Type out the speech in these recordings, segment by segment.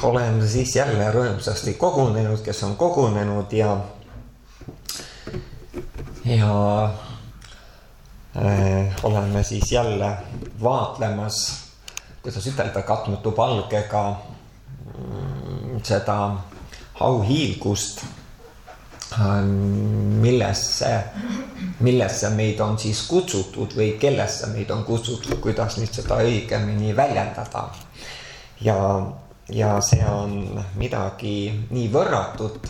oleme siis jälle rõõmsasti kogunenud, kes on kogunenud ja oleme siis jälle vaatlemas, kuidas ütelda, katmatu palgega seda auhiilgust, millesse meid on siis kutsutud või kellesse meid on kutsutud, kuidas nüüd seda õigemini väljendada. Ja see on midagi nii võrratut,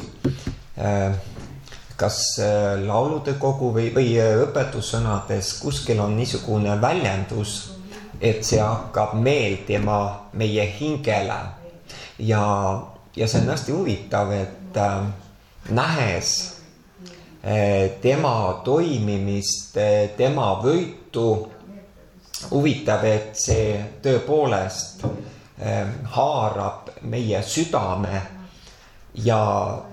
kas laulude kogu või õpetussõnades kuskil on niisugune väljendus, et see hakkab meeldima meie hingele. Ja see on hästi huvitav, et nähes tema toimimist, tema võitu, huvitav, et see tõepoolest haarab meie südame ja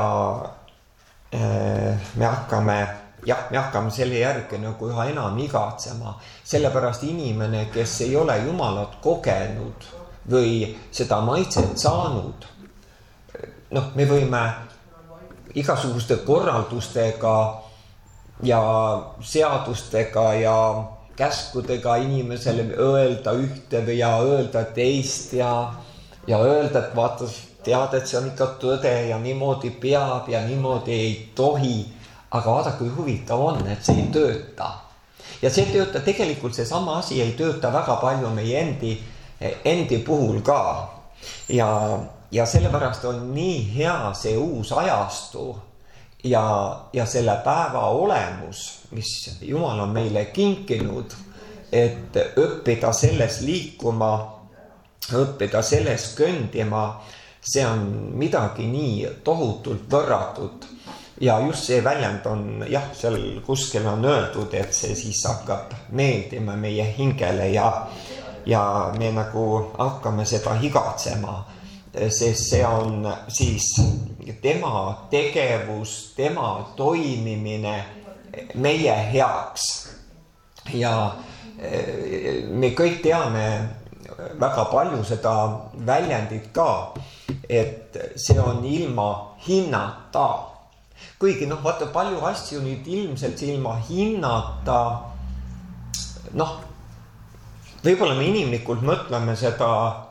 me hakkame selle järgi nagu üha enam igatsema. Sellepärast inimene, kes ei ole Jumalat kogenud või seda maitset saanud, me võime igasuguste korraldustega ja seadustega ja käskudega inimesele öelda ühte või öelda teist ja öelda, et vaata, tead, et see on ikka tõde ja niimoodi peab ja niimoodi ei tohi. Aga vaadake, kui huvitav on, et see ei tööta. Ja see tööta, tegelikult see sama asi ei tööta väga palju meie endi puhul ka. Ja sellepärast on nii hea see uus ajastu ja selle päeva olemus, mis Jumal on meile kinkinud, et õppida selles liikuma, õppida selles kõndima, see on midagi nii tohutult võrratut. Ja just see väljend on, seal kuskil on öeldud, et see siis hakkab meeldima meie hingele ja me nagu hakkame seda higatsema. Sest see on siis tema tegevus, tema toimimine meie heaks. Ja me kõik teame väga palju seda väljendit ka, et see on ilma hinnata. Kuigi vaata, palju asju nüüd ilmselt ilma hinnata, võib-olla me inimlikult mõtleme seda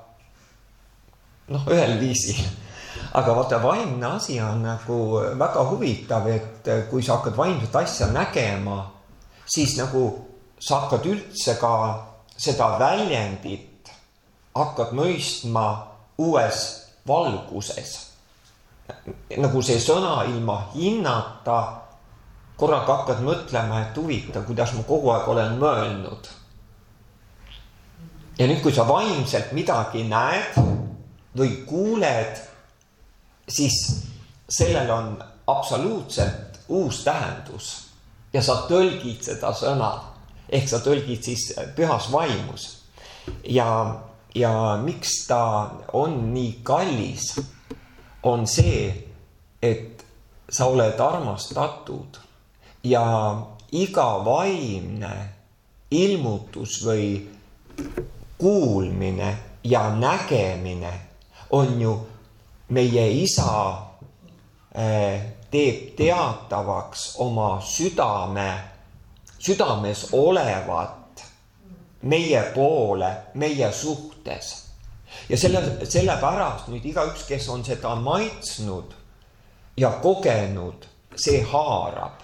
ühel viisil. Aga vaata, vaimne asi on nagu väga huvitav, et kui sa hakkad vaimset asja nägema, siis nagu sa hakkad üldse ka seda väljendit, hakkad mõistma uues valguses. Nagu see sõna ilma hinnata, korraga hakkad mõtlema, et huvitav, kuidas ma kogu aeg olen mõelnud. Ja nüüd, kui sa vaimselt midagi näed või kuuled, siis sellel on absoluutselt uus tähendus ja sa tõlgid seda sõna, ehk sa tõlgid siis pühas vaimus. Ja miks ta on nii kallis, on see, et sa oled armastatud ja iga vaimne ilmutus või kuulmine ja nägemine on ju meie isa teeb teatavaks oma südames olevat meie poole, meie suhtes. Ja sellepärast nüüd igaüks, kes on seda maitsnud ja kogenud, see haarab.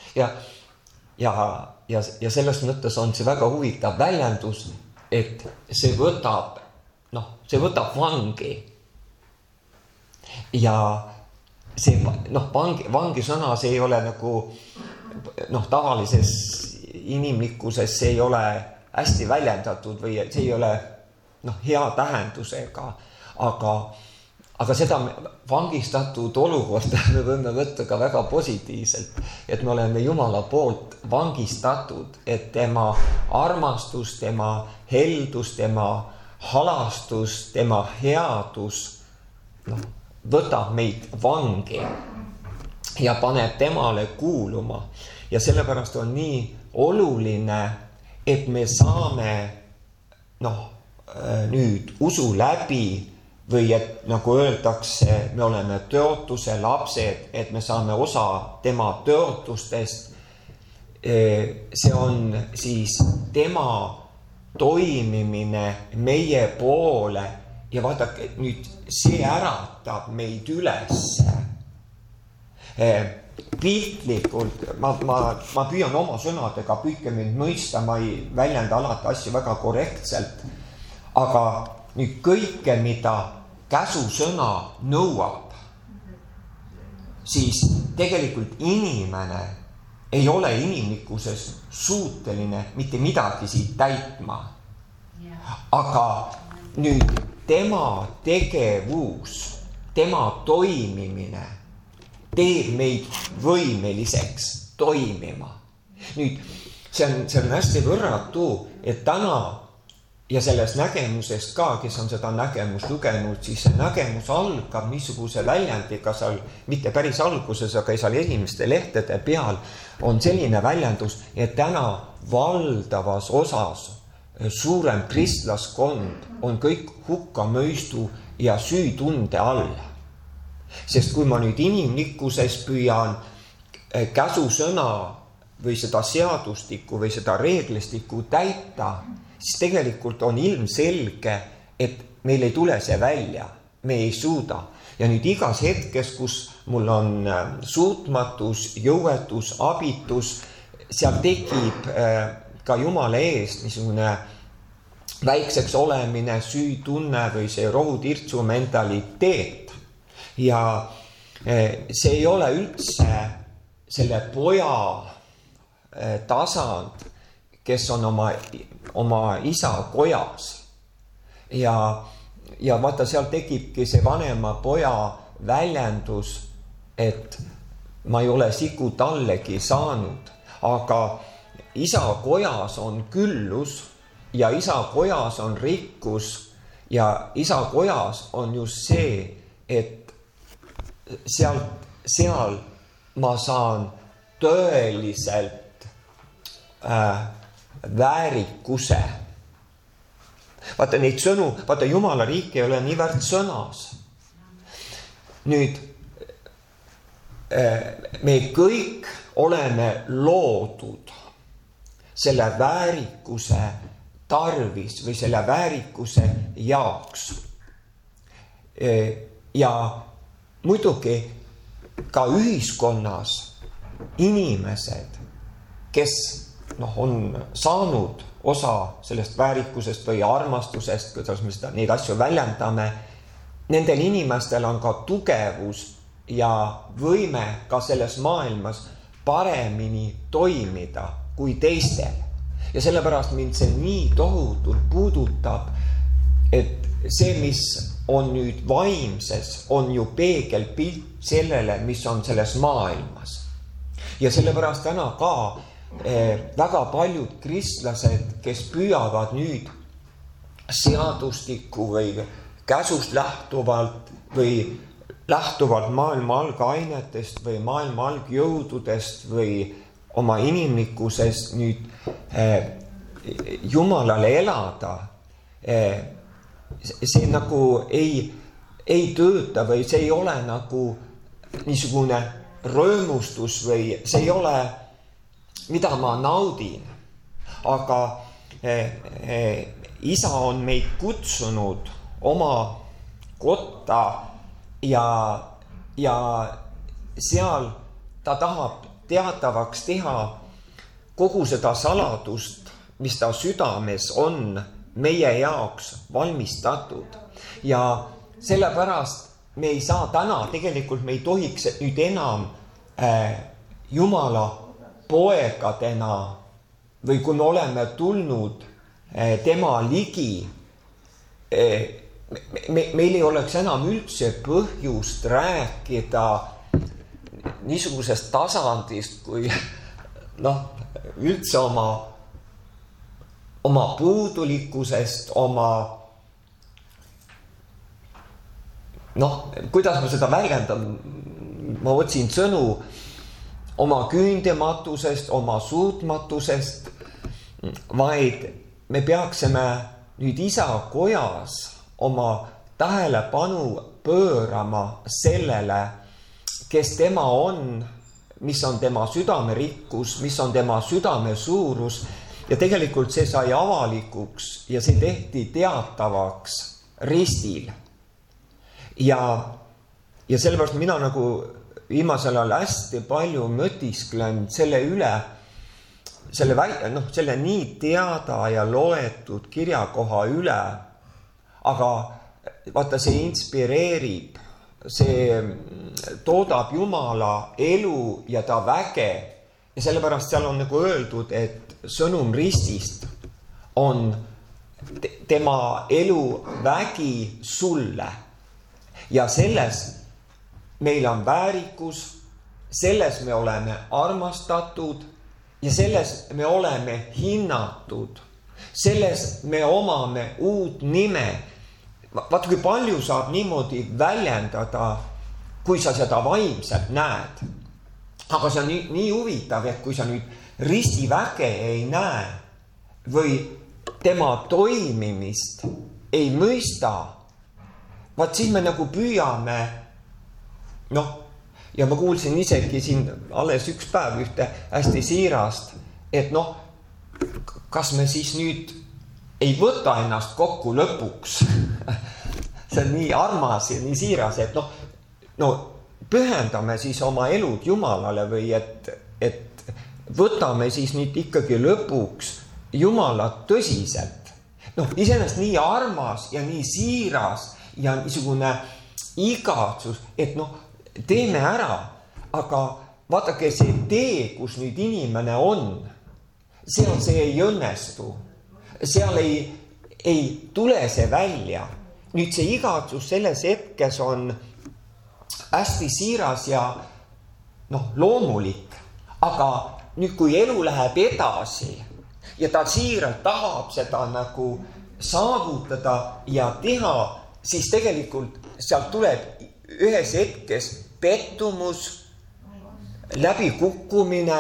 Ja selles mõttes on see väga huvitav väljendus, et see võtab vangi. Ja see vangi sõna, see ei ole nagu tavalises inimlikkuses, see ei ole hästi väljendatud või see ei ole hea tähendusega, aga seda vangistatud olukorda me võime võtta ka väga positiivselt, et me oleme Jumala poolt vangistatud, et tema armastus, tema heldus, tema halastus, tema headus võtab meid vangi ja paneb temale kuuluma. Ja sellepärast on nii oluline, et me saame nüüd usu läbi või et nagu öeldakse, me oleme tõotuse lapsed, et me saame osa tema tõotustest. See on siis tema toimimine meie poole ja vaadake, nüüd see äratab meid üles. Piltlikult, ma püüan oma sõnadega, püüdke mind mõista, ma ei väljenda alati asju väga korrektselt, aga nüüd kõike, mida käsusõna nõuab, siis tegelikult inimene ei ole inimlikkuses suuteline mitte midagi siit täitma. Aga nüüd tema tegevus, tema toimimine teeb meid võimeliseks toimima. Nüüd see on hästi võrratu, et täna ja selles nägemuses ka, kes on seda nägemust lugenud, siis see nägemus algab niisuguse väljendiga seal, mitte päris alguses, aga seal esimeste lehtede peal on selline väljendus, et täna valdavas osas suurem kristlaskond on kõik hukkamõistu ja süütunde all. Sest kui ma nüüd inimlikkuses püüan käsusõna või seda seadustikku või seda reeglistikku täita, siis tegelikult on ilmselge, et meil ei tule see välja, me ei suuda. Ja nüüd igas hetkes, kus mul on suutmatus, jõuetus, abitus, seal tekib ka Jumala eest niisugune väikseks olemine, süütunne või see rohutirtsu mentaliteet. Ja see ei ole üldse selle poja tasand, kes on oma isa kojas. Ja vaata, seal tekibki see vanema poja väljendus, et ma ei ole sigu tallegi saanud, aga isa kojas on küllus ja isa kojas on rikkus ja isa kojas on just see, et seal ma saan tõeliselt väärikuse. Vaata neid sõnu, vaata Jumala riik ei ole niivõrd sõnas. Nüüd me kõik oleme loodud selle väärikuse tarvis või selle väärikuse jaoks. Ja muidugi ka ühiskonnas inimesed, kes on saanud osa sellest väärikusest või armastusest, kuidas me neid asju väljendame, nendel inimestel on ka tugevus ja võime ka selles maailmas paremini toimida kui teistel. Ja sellepärast mind see nii tohutult puudutab, et see, mis on nüüd vaimses, on ju peegelpilt sellele, mis on selles maailmas. Ja sellepärast täna ka väga paljud kristlased, kes püüavad nüüd seadustikku või käsust lähtuvalt või lähtuvalt maailma algainetest või maailma algjõududest või oma inimlikkusest nüüd Jumalale elada, see nagu ei tööta või see ei ole nagu niisugune rõõmustus või see ei ole, mida ma naudin. Aga isa on meid kutsunud oma kotta ja seal ta tahab teatavaks teha kogu seda saladust, mis ta südames on meie jaoks valmistatud. Ja sellepärast me ei saa täna, tegelikult me ei tohiks nüüd enam Jumala poegadena või kui me oleme tulnud tema ligi, meil ei oleks enam üldse põhjust rääkida niisugusest tasandist, kui üldse oma puudulikkusest, kuidas ma seda väljendan, ma otsin sõnu oma küündimatusest, oma suutmatusest, vaid me peaksime nüüd isa kojas oma tähelepanu pöörama sellele, kes tema on, mis on tema südamerikkus, mis on tema südame suurus. Ja tegelikult see sai avalikuks ja see tehti teatavaks ristil. Ja sellepärast mina nagu viimasel ajal hästi palju mõtisklen selle üle, selle nii teada ja loetud kirjakoha üle, aga vaata, see inspireerib, see toodab Jumala elu ja ta väge ja sellepärast seal on nagu öeldud, et sõnum ristist on tema elu vägi sulle ja selles meil on väärikus, selles me oleme armastatud ja selles me oleme hinnatud, selles me omame uut nime. Vaata, kui palju saab niimoodi väljendada, kui sa seda vaimselt näed. Aga see on nii huvitav, et kui sa nüüd ristiväge ei näe või tema toimimist ei mõista, vaat siis me nagu püüame, ja ma kuulsin isegi siin alles üks päev ühte hästi siirast, et kas me siis nüüd ei võta ennast kokku lõpuks. See on nii armas ja nii siiras, et pühendame siis oma elud Jumalale või et võtame siis nüüd ikkagi lõpuks Jumalat tõsiselt. Iseenesest nii armas ja nii siiras ja niisugune igatsus, et teeme ära, aga vaadake see tee, kus nüüd inimene on, seal see ei õnnestu. Seal ei tule see välja. Nüüd see igatsus selles hetkes on hästi siiras ja loomulik. Aga nüüd kui elu läheb edasi ja ta siiralt tahab seda nagu saavutada ja teha, siis tegelikult sealt tuleb ühes hetkes pettumus, läbikukkumine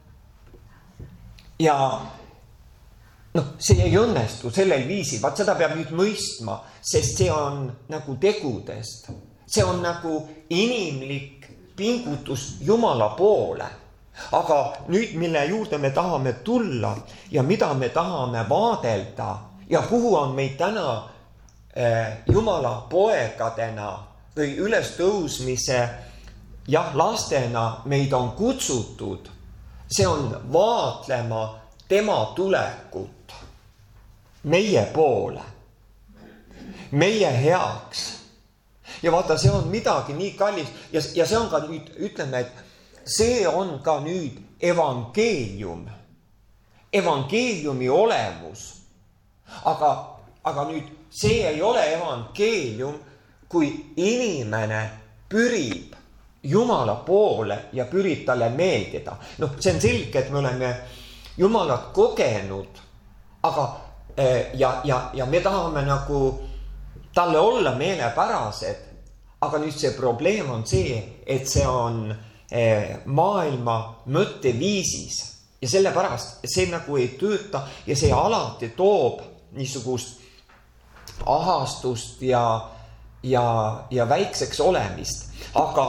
ja see ei õnnestu sellel viisil, vaat seda peab nüüd mõistma, sest see on nagu tegudest. See on nagu inimlik pingutus Jumala poole. Aga nüüd, mille juurde me tahame tulla ja mida me tahame vaadelda ja kuhu on meid täna Jumala poegadena või ülestõusmise lastena meid on kutsutud, see on vaatlema tema tulekut meie poole, meie heaks. Ja vaata, see on midagi nii kallis ja see on ka nüüd, ütleme, et see on ka nüüd evangeelium, evangeeliumi olemus. Aga nüüd see ei ole evangeelium, kui inimene pürib Jumala poole ja pürib talle meeldida. See on selge, et me oleme Jumalat kogenud, aga ja me tahame nagu talle olla meelepärased, aga nüüd see probleem on see, et see on maailma mõtteviisis ja sellepärast see nagu ei tööta ja see alati toob niisugust ahastust ja väikseks olemist. Aga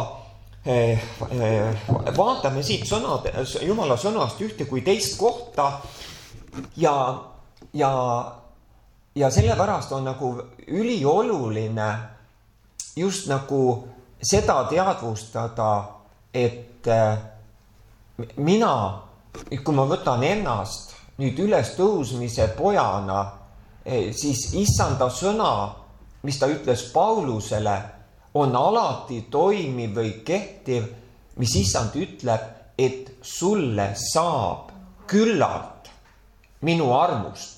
vaatame siit Jumala sõnast ühte kui teist kohta ja sellepärast on nagu ülioluline just nagu seda teadvustada, et mina, kui ma võtan ennast nüüd ülestõusmise pojana, siis issanda sõna, mis ta ütles Paulusele, on alati toimiv või kehtiv, mis issand ütleb, et sulle saab küllalt minu armust.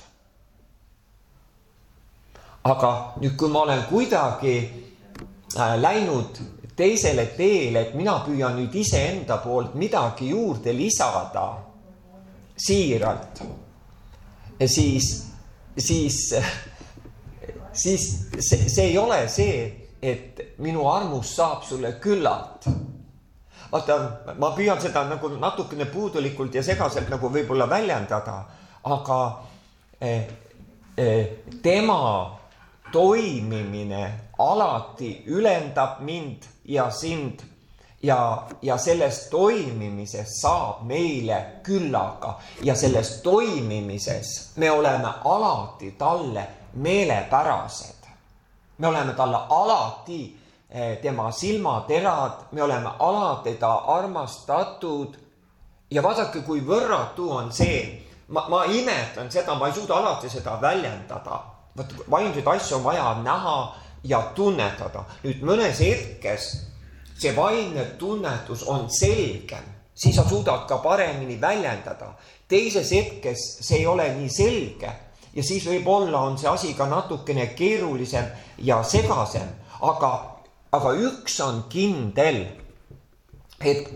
Aga nüüd, kui ma olen kuidagi läinud teisele teele, et mina püüan nüüd iseenda poolt midagi juurde lisada siiralt, siis see ei ole see, et minu armus saab sulle küllalt. Vaata, ma püüan seda nagu natukene puudulikult ja segaselt nagu võib-olla väljendada, aga tema toimimine alati ülendab mind ja sind ja selles toimimises saab meile küllaga ja selles toimimises me oleme alati talle meelepärased. Me oleme talle alati tema silmaterad, me oleme alati ta armastatud ja vaadake, kui võrratu on see, ma imetlen seda, ma ei suuda alati seda väljendada. Vaimseid asju on vaja näha ja tunnetada. Nüüd mõnes hetkes see vaimne tunnetus on selgem, siis sa suudad ka paremini väljendada. Teises hetkes see ei ole nii selge ja siis võib-olla on see asi ka natukene keerulisem ja segasem. Aga üks on kindel, et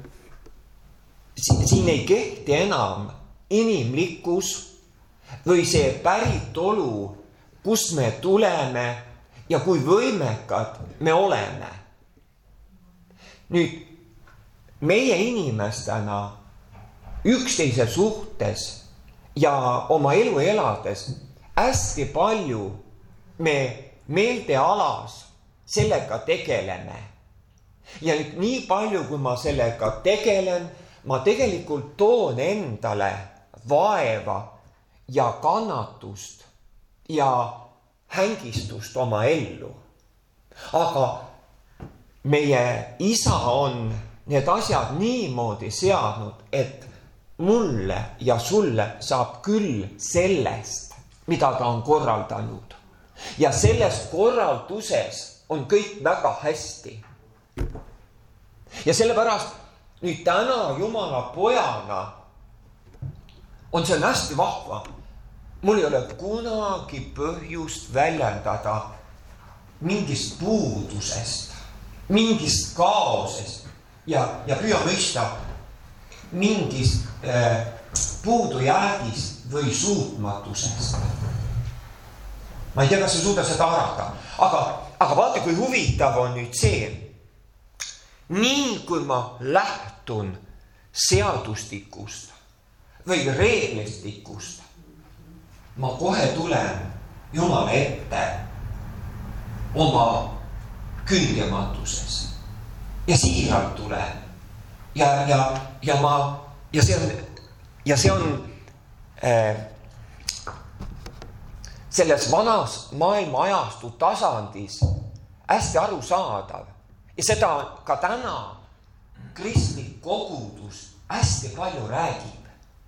siin ei kehti enam inimlikkus või see päritolu, kust me tuleme ja kui võimekad me oleme. Nüüd, meie inimestena üksteise suhtes ja oma elu elades hästi palju me meeltealas sellega tegeleme. Ja nüüd nii palju, kui ma sellega tegelen, ma tegelikult toon endale vaeva ja kannatust ja hängistust oma ellu. Aga meie isa on need asjad niimoodi seadnud, et mulle ja sulle saab küll sellest, mida ta on korraldanud. Ja selles korralduses on kõik väga hästi. Ja sellepärast nüüd täna Jumala pojana on see hästi vahva. Mul ei ole kunagi põhjust väljendada mingist puudusest, mingist kaosest ja püüa mõista mingist puudujäägist või suutmatusest. Ma ei tea, kas sa suuda seda arvata, aga vaata, kui huvitav on nüüd see. Nii kui ma lähtun seadustikust või reeglistikust, ma kohe tulen Jumala ette oma kündimatuses ja siiralt tulen ja see on selles vanas maailma ajastu tasandis hästi arusaadav ja seda ka täna kristlik kogudus hästi palju räägib.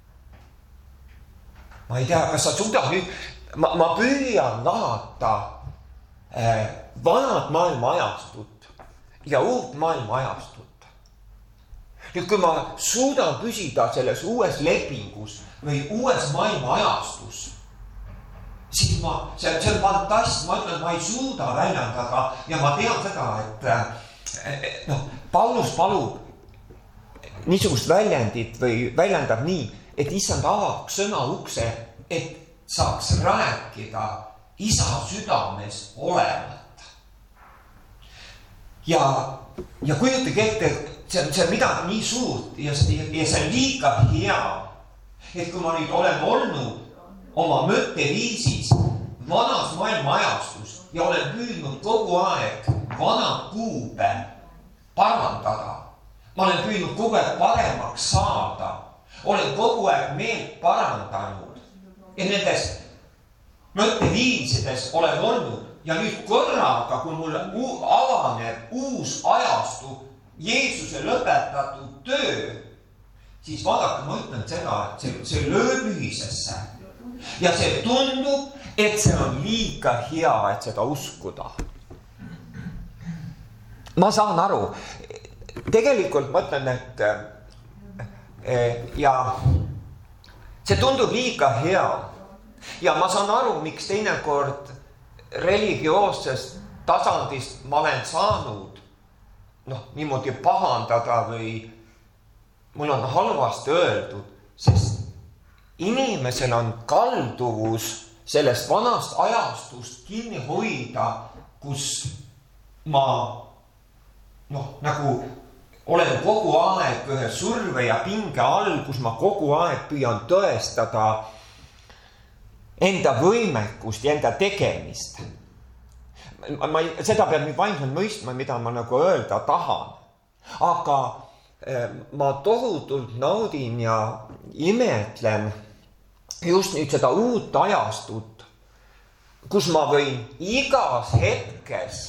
Ma ei tea, kas sa suudad nüüd, ma püüan lahata vanad maailma ajastut ja uut maailma ajastut. Nüüd, kui ma suudan püsida selles uues lepingus või uues maailma ajastus, siis see on fantast, ma ütlen, ma ei suuda väljendada ja ma tean seda, et Paulus palub niisugust väljendit või väljendab nii, et issand avaks sõna ukse, et saaks rääkida isa südames olevat. Ja kujutage ette, see on midagi nii suurt ja see on liiga hea, et kui ma nüüd olen olnud oma mõtteviisis vanas maailma ajastus ja olen püüdnud kogu aeg vanad kuube parandada. Ma olen püüdnud kogu aeg paremaks saada. Olen kogu aeg meelt parandanud ja nendes mõtteviisides olen olnud. Ja nüüd korraga, kui mul avaneb uus ajastu, Jeesuse lõpetatud töö, siis vaadake, ma ütlen seda, et see lööb ühisesse. Ja see tundub, et see on liiga hea, et seda uskuda. Ma saan aru, tegelikult ma ütlen, et ja see tundub liiga hea ja ma saan aru, miks teinekord religioossest tasandist ma olen saanud niimoodi pahandada või mul on halvasti öeldud, sest inimesel on kalduvus sellest vanast ajastust kinni hoida, kus ma nagu olen kogu aeg ühe surve ja pinge all, kus ma kogu aeg püüan tõestada enda võimekust ja enda tegemist. seda peab nüüd vaimselt mõistma, mida ma nagu öelda tahan. Aga ma tohutult naudin ja imetlen just nüüd seda uut ajastut, kus ma võin igas hetkes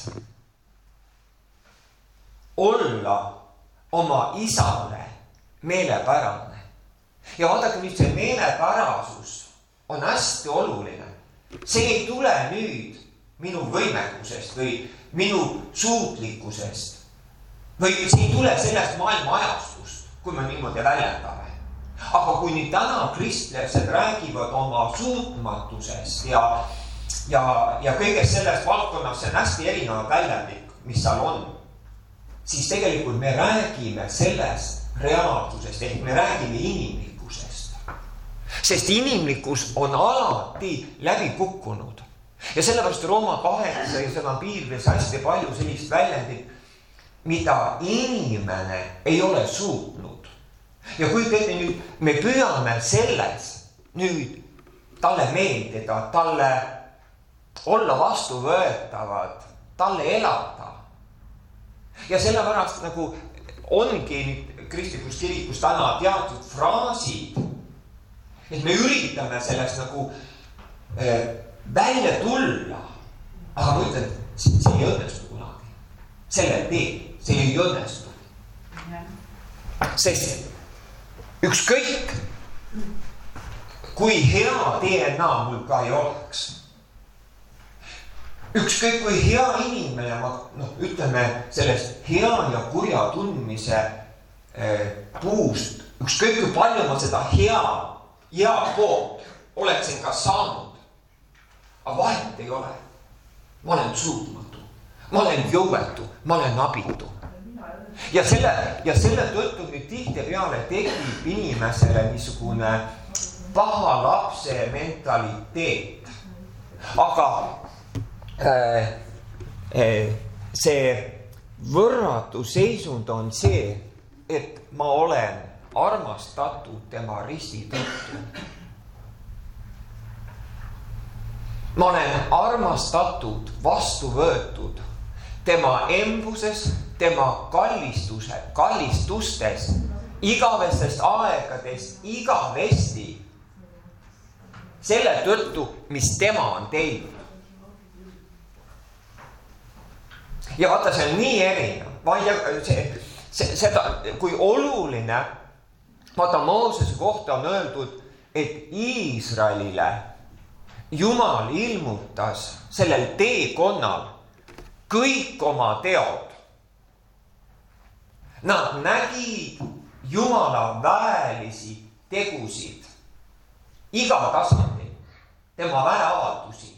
olla oma isale meelepärane. Ja vaadake nüüd, see meelepärasus on hästi oluline. See ei tule nüüd minu võimekusest või minu suutlikkusest või see ei tule sellest maailma ajastust, kui me niimoodi väljendame. Aga kui nüüd täna kristlased räägivad oma suutmatusest ja kõigest sellest valdkonnas, see on hästi erinev väljendid, mis seal on, siis tegelikult me räägime sellest reaalsusest, ehk me räägime inimlikkusest. Sest inimlikkus on alati läbi kukkunud. Ja sellepärast Rooma 8 ja seda piirdes hästi palju sellist väljendit, mida inimene ei ole suutnud. Ja kui teete nüüd, me püüame selles nüüd talle meeldida, talle olla vastuvõetavad, talle elada. Ja sellepärast nagu ongi nüüd kristlikus kirikus täna teatud fraasid, et me üritame sellest nagu välja tulla, aga ma ütlen, see ei õnnestu kunagi. Selle tee, see ei õnnestu. Sest ükskõik, kui hea DNA mul ka ei oleks, ükskõik kui hea inimene, ütleme sellest hea ja kurja tundmise puust, ükskõik kui palju ma seda hea poolt oleksin ka saanud, aga vahet ei ole. Ma olen suutmatu, ma olen jõuetu, ma olen abitu. Ja selle tõttu nüüd tihti peale tekib inimesele niisugune paha lapse mentaliteet. Aga see võrratu seisund on see, et ma olen armastatud tema risti tõttu. Ma olen armastatud, vastu võetud tema embuses, tema kallistustes, igavestest aegadest, igavesti selle tõttu, mis tema on teinud. Ja vaata, see on nii erinev. Seda, kui oluline, vaata Moosese kohta on öeldud, et Iisraelile Jumal ilmutas sellel teekonnal kõik oma teod. Nad nägid Jumala väelisi tegusid iga tasandil, tema väeavaldusi.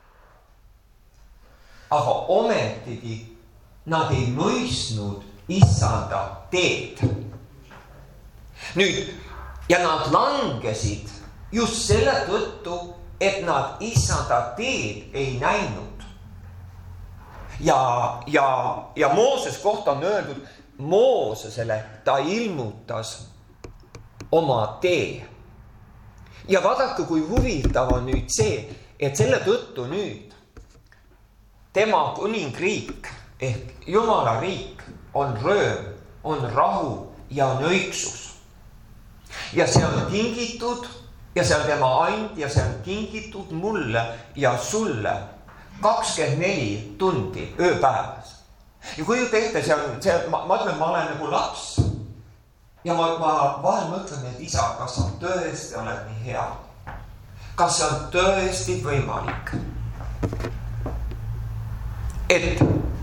Aga ometigi nad ei mõistnud Issanda teed. Nüüd, ja nad langesid just selle tõttu, et nad Issanda teed ei näinud. Ja Mooses kohta on öeldud, Moosesele ta ilmutas oma tee. Ja vaadake, kui huvitav on nüüd see, et selle tõttu nüüd tema kuningriik ehk Jumala riik on rööm, on rahu ja on õigsus. Ja see on tingitud ja see on tema and ja see on kingitud mulle ja sulle 24 tundi ööpäevas. Ja kui tehte, ma ütlen, ma olen nagu laps ja ma vahel mõtlen, et isa, kas sa tõesti oled nii hea? Kas see on tõesti võimalik? Et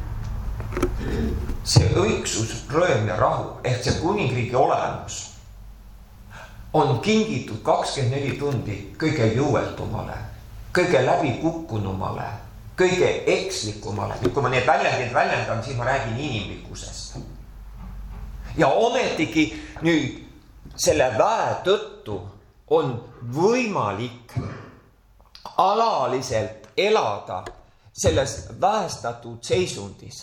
see õigsus, rööm ja rahu ehk see kuningriigi olemus on kingitud 24 tundi kõige jõuetumale, kõige läbikukkunumale, kõige ekslikumale. Nüüd, kui ma need väljendan, siis ma räägin inimlikkusest. Ja ometigi nüüd selle väe tõttu on võimalik alaliselt elada selles väestatud seisundis.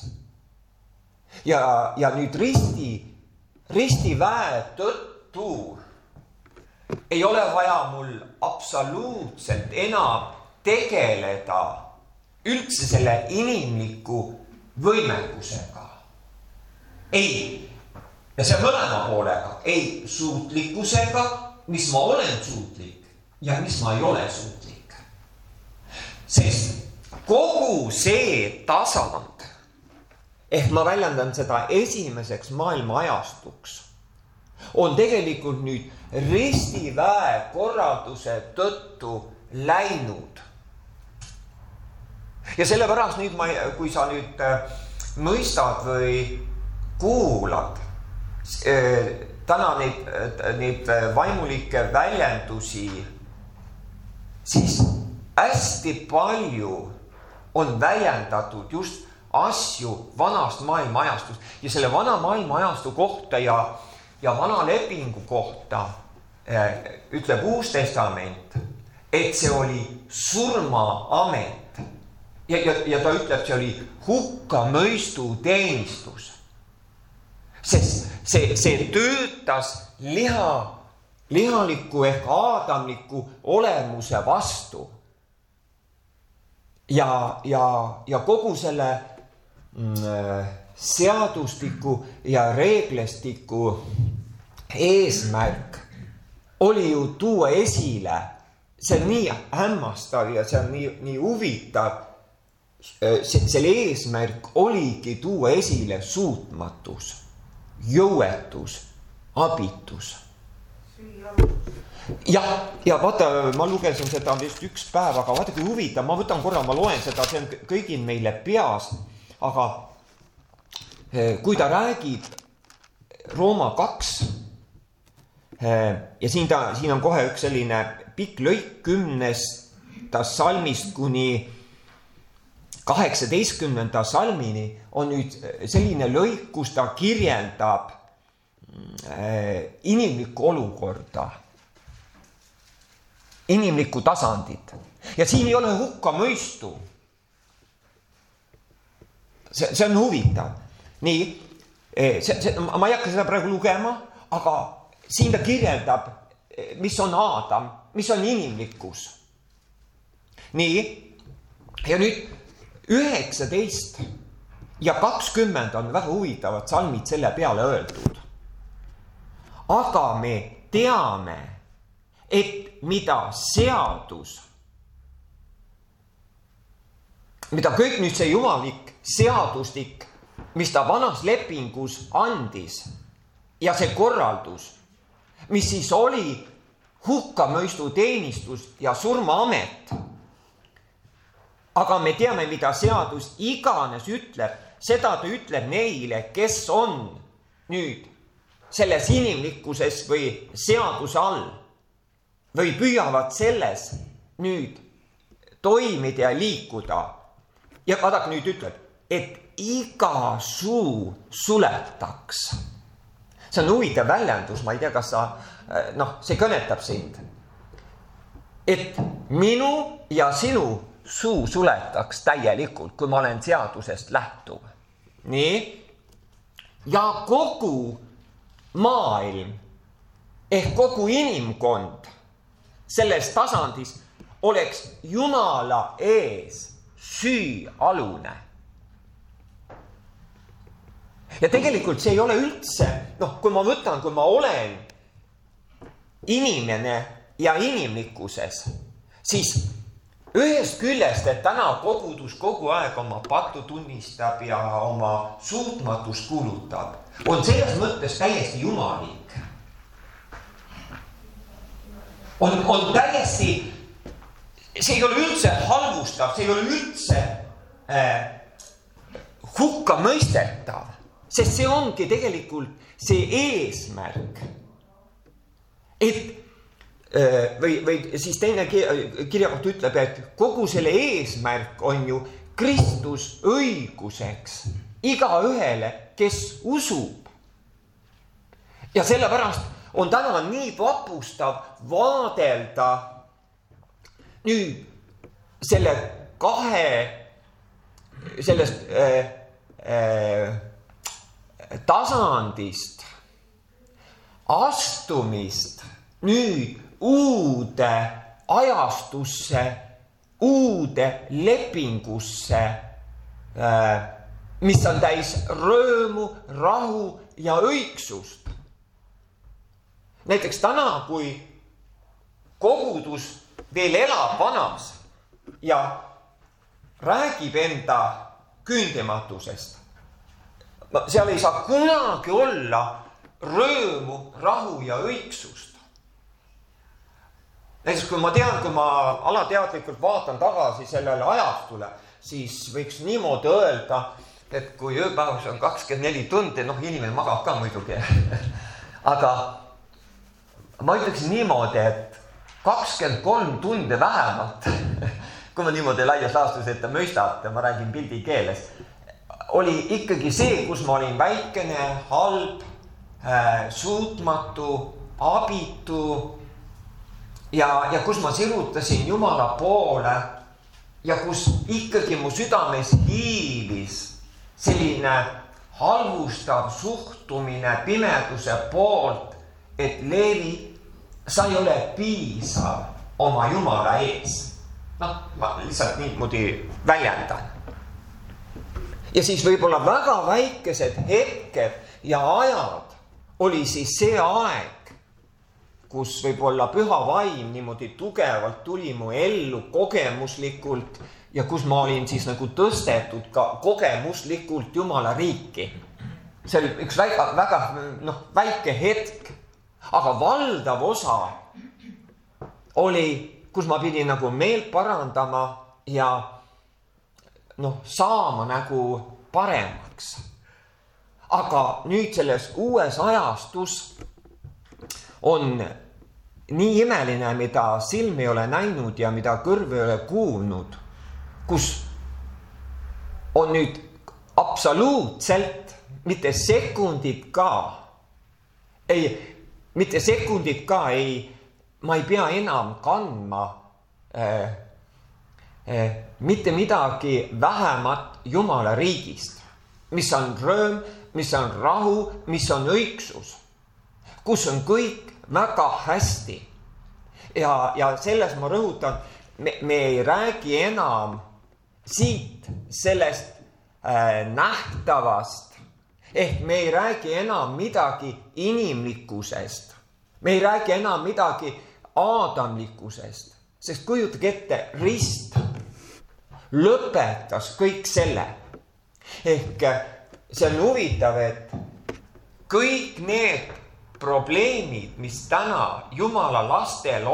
Ja nüüd ristiväe tõttu ei ole vaja mul absoluutselt enam tegeleda üldse selle inimliku võimekusega. Ei, ja see mõlema poolega, ei suutlikkusega, mis ma olen suutlik ja mis ma ei ole suutlik. Sest kogu see tasand, ehk ma väljendan seda esimeseks maailma ajastuks, on tegelikult nüüd ristiväe korralduse tõttu läinud. Ja sellepärast nüüd kui sa nüüd mõistad või kuulad täna neid vaimulikke väljendusi, siis hästi palju on väljendatud just asju vanast maailma ajastust ja selle vana maailma ajastu kohta ja vana lepingu kohta ütleb Uus Testament, et see oli surmaamet ja ta ütleb, see oli hukkamõistu teenistus. Sest see töötas lihaliku ehk aadamliku olemuse vastu. Ja kogu selle seadustiku ja reeglestiku eesmärk oli ju tuua esile, see on nii hämmastav ja see on nii huvitav, selle eesmärk oligi tuua esile suutmatus, jõuetus, abitus. Ja vaata, ma lugesin seda vist üks päev, aga vaata kui huvitav, ma võtan korra, ma loen seda, see on kõigil meile peas, aga kui ta räägib Rooma 2 ja siin on kohe üks selline pikk lõik 10. salmist kuni 18. salmini on nüüd selline lõik, kus ta kirjeldab inimlikku olukorda, inimlikku tasandit. Ja siin ei ole hukkamõistu. See on huvitav. Nii, ma ei hakka seda praegu lugema, aga siin ta kirjeldab, mis on Aadam, mis on inimlikkus. Nii, ja nüüd 19 ja 20 on väga huvitavad salmid selle peale öeldud. Aga me teame, et mida seadus, mida kõik nüüd see jumalik seadustik, mis ta vanas lepingus andis ja see korraldus, mis siis oli hukkamõistu teenistus ja surmaamet. Aga me teame, mida seadus iganes ütleb, seda ta ütleb neile, kes on nüüd selles inimlikkuses või seaduse all või püüavad selles nüüd toimida ja liikuda. Ja vaadake nüüd ütleb, et iga suu suletaks. See on huvitav väljendus, ma ei tea, kas see kõnetab sind. Et minu ja sinu suu suletaks täielikult, kui ma olen seadusest lähtuv. Nii. Ja kogu maailm ehk kogu inimkond selles tasandis oleks Jumala ees süüalune. Ja tegelikult see ei ole üldse, kui ma olen inimene ja inimlikkuses, siis ühest küljest, et täna kogudus kogu aeg oma pattu tunnistab ja oma suutmatust kuulutab, on selles mõttes täiesti jumalik. On täiesti, see ei ole üldse halvustav, see ei ole üldse hukka mõistetav, sest see ongi tegelikult see eesmärk, et või siis teine kirjakoht ütleb, et kogu selle eesmärk on ju Kristus õiguseks iga ühele, kes usub. Ja sellepärast on täna nii vapustav vaadelda nüüd sellest tasandist astumist nüüd uude ajastusse uude lepingusse, mis on täis rõõmu, rahu ja õigsust. Näiteks täna, kui kogudus veel elab vanas ja räägib enda küündimatusest, seal ei saa kunagi olla rõõmu, rahu ja õigsust. Näiteks kui ma alateadlikult vaatan tagasi sellele ajastule, siis võiks niimoodi öelda, et kui ööpäevas on 24 tundi, inimene magab ka muidugi. Aga ma ütleksin niimoodi, et 23 tundi vähemalt, kui ma niimoodi laias laastus, et te mõistate, ma räägin pildi keeles, oli ikkagi see, kus ma olin väikene, halb, suutmatu, abitu ja kus ma sirutasin Jumala poole ja kus ikkagi mu südames hiilis selline halvustav suhtumine pimeduse poolt, et Leevi, sa ei ole piisav oma Jumala ees. Ma lihtsalt niimoodi väljendan. Ja siis võib-olla väga väikesed hetked ja ajad oli siis see aeg, kus võib-olla püha vaim niimoodi tugevalt tuli mu ellu kogemuslikult ja kus ma olin siis nagu tõstetud ka kogemuslikult Jumala riiki. See oli üks väga väike hetk, aga valdav osa oli, kus ma pidin nagu meelt parandama ja saama nagu paremaks. Aga nüüd selles uues ajastus on nii imeline, mida silm ei ole näinud ja mida kõrv ei ole kuulnud, kus on nüüd absoluutselt mitte sekundit ka, ma ei pea enam kandma mitte midagi vähemat Jumala riigist, mis on rõõm, mis on rahu, mis on õigsus, kus on kõik väga hästi. Ja selles ma rõhutan, me ei räägi enam siit sellest nähtavast, ehk me ei räägi enam midagi inimlikkusest, me ei räägi enam midagi aadamlikkusest, sest kujutage ette, rist lõpetas kõik selle. Ehk see on huvitav, et kõik need probleemid, mis täna Jumala lastel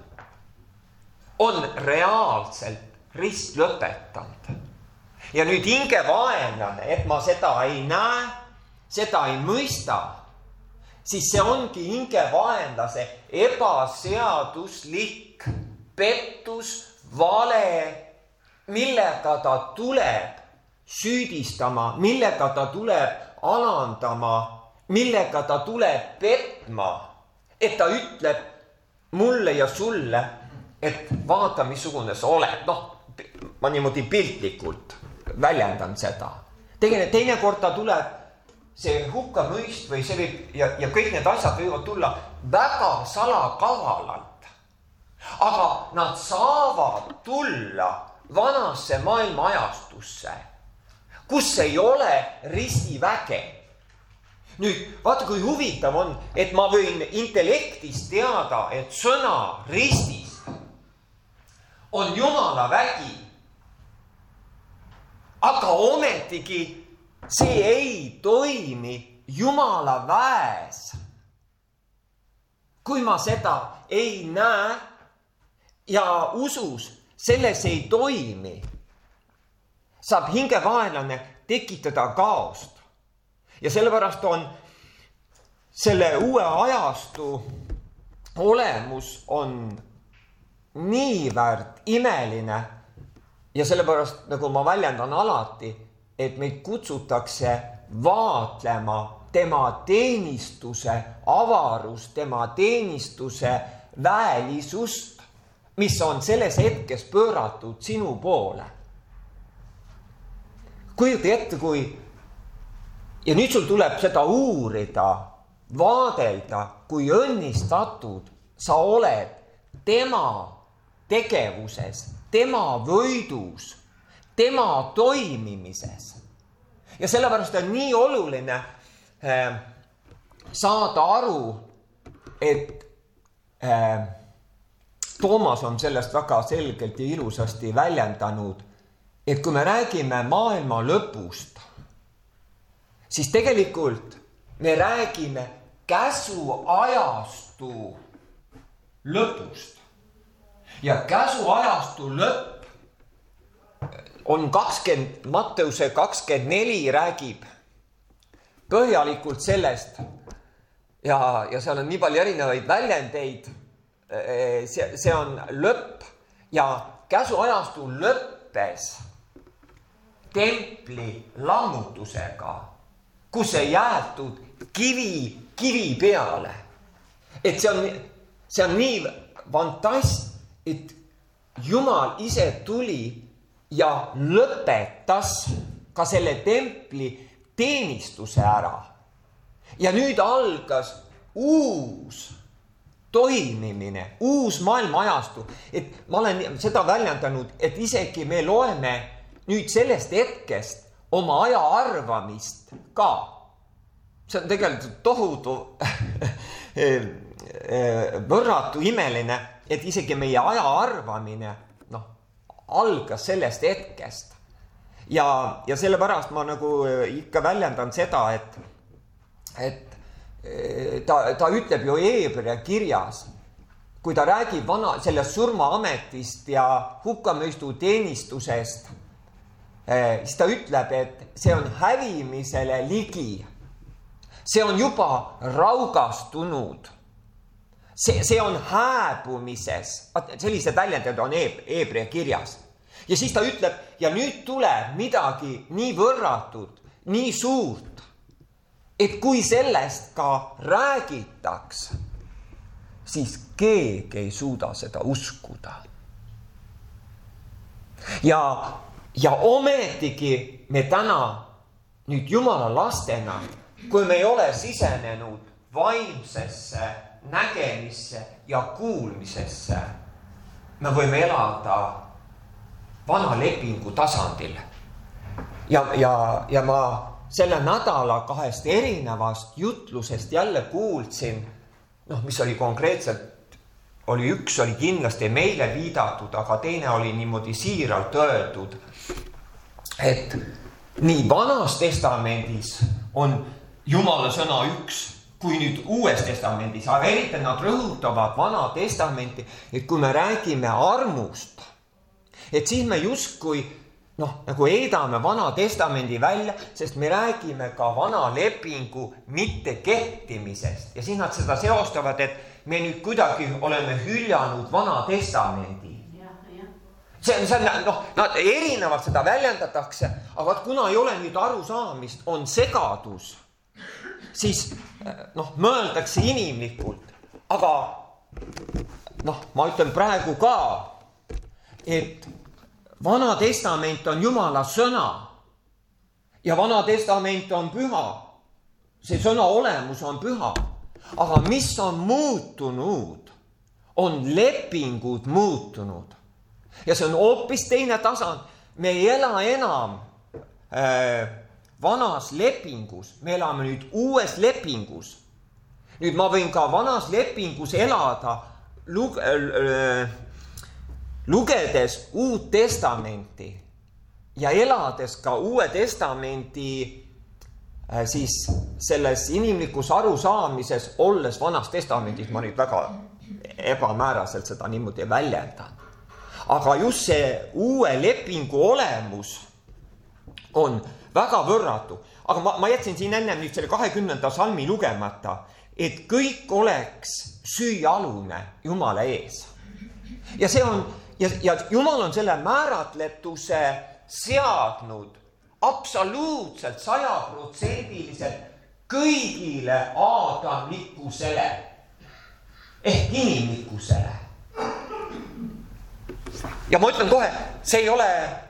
on reaalselt rist lõpetanud. Ja nüüd hingevaenlane, et ma seda ei näe, seda ei mõista, siis see ongi hingevaenlase ebaseaduslik pettus, vale, millega ta tuleb süüdistama, millega ta tuleb alandama, millega ta tuleb petma, et ta ütleb mulle ja sulle, et vaata, missugune sa oled. Ma niimoodi piltlikult väljendan seda. Teinekord ta tuleb see hukkamõist või see võib, ja kõik need asjad võivad tulla väga salakavalalt. Aga nad saavad tulla vanasse maailma ajastusse, kus ei ole ristiväge. Nüüd, vaata kui huvitav on, et ma võin intellektist teada, et sõna ristist on Jumala vägi. Aga ometigi see ei toimi Jumala väes. Kui ma seda ei näe ja usus selles ei toimi, saab hingevaenlane tekitada kaost. Ja sellepärast on selle uue ajastu olemus on niivõrd imeline ja sellepärast, nagu ma väljendan alati, et meid kutsutakse vaatlema tema teenistuse avarust, tema teenistuse väelisust, mis on selles hetkes pööratud sinu poole. Kujuta ette, ja nüüd sul tuleb seda uurida, vaadelda, kui õnnistatud sa oled tema tegevuses, tema võidus, tema toimimises. Ja sellepärast on nii oluline saada aru, et Toomas on sellest väga selgelt ja ilusasti väljendanud, et kui me räägime maailma lõpust, siis tegelikult me räägime käsuajastu lõpust. Ja käsuajastu lõpp on Matteuse 24 räägib põhjalikult sellest ja seal on nii palju erinevaid väljendeid. See on lõpp ja käsuajastu lõppes templi lammutusega, kus ei jäetud kivi peale. Et see on nii fantast, et Jumal ise tuli ja lõpetas ka selle templi teenistuse ära. Ja nüüd algas uus toimimine, uus maailmaajastu. Et ma olen seda väljendanud, et isegi me loeme nüüd sellest hetkest oma aja arvamist ka. See on tegelikult tohutu võrratu imeline, et isegi meie aja arvamine algas sellest hetkest. Ja sellepärast ma nagu ikka väljendan seda, et ta ütleb ju Heebrea kirjas, kui ta räägib sellest surmaametist ja hukkamõistu teenistusest, siis ta ütleb, et see on hävimisele ligi. See on juba raugastunud. See on hääbumises. Sellised väljendid on Heebrea kirjas. Ja siis ta ütleb, ja nüüd tuleb midagi nii võrratut, nii suurt, et kui sellest ka räägitaks, siis keegi ei suuda seda uskuda. Ja ometigi me täna nüüd Jumala lastena, kui me ei ole sisenenud vaimsesse nägemisse ja kuulmisesse, me võime elada vana lepingu tasandil. Ja ma selle nädala 2 erinevast jutlusest jälle kuulsin, mis oli konkreetselt, üks oli kindlasti meile viidatud, aga teine oli niimoodi siiralt öeldud, et nii Vanas testamendis on Jumala sõna üks, kui nüüd Uues testamendis, aga eriti nad rõhutavad Vana testamenti, et kui me räägime armust, et siis me justkui nagu eedame Vana testamendi välja, sest me räägime ka vana lepingu mitte kehtimisest. Ja siis nad seda seostavad, et me nüüd kuidagi oleme hüljanud Vana testamendi. Nad erinevalt seda väljendatakse, aga kuna ei ole nüüd arusaamist, on segadus, siis mõeldakse inimlikult. Aga ma ütlen praegu ka, et Vana testament on Jumala sõna ja Vana testament on püha. See sõna olemus on püha. Aga mis on muutunud? On lepingud muutunud. Ja see on hoopis teine tasand. Me ei ela enam vanas lepingus. Me elame nüüd uues lepingus. Nüüd ma võin ka vanas lepingus elada lugedes Uut testamenti ja elades ka Uue testamenti siis selles inimlikus arusaamises, olles Vanas testamendis, ma nüüd väga ebamääraselt seda niimoodi väljendan. Aga just see uue lepingu olemus on väga võrratu. Aga ma jätsin siin enne nüüd selle 20. salmi lugemata, et kõik oleks süüalune Jumala ees. Ja see on Ja Jumal on selle määratletuse seadnud absoluutselt 100% kõigile aadamlikkusele ehk inimlikkusele. Ja ma ütlen kohe, see ei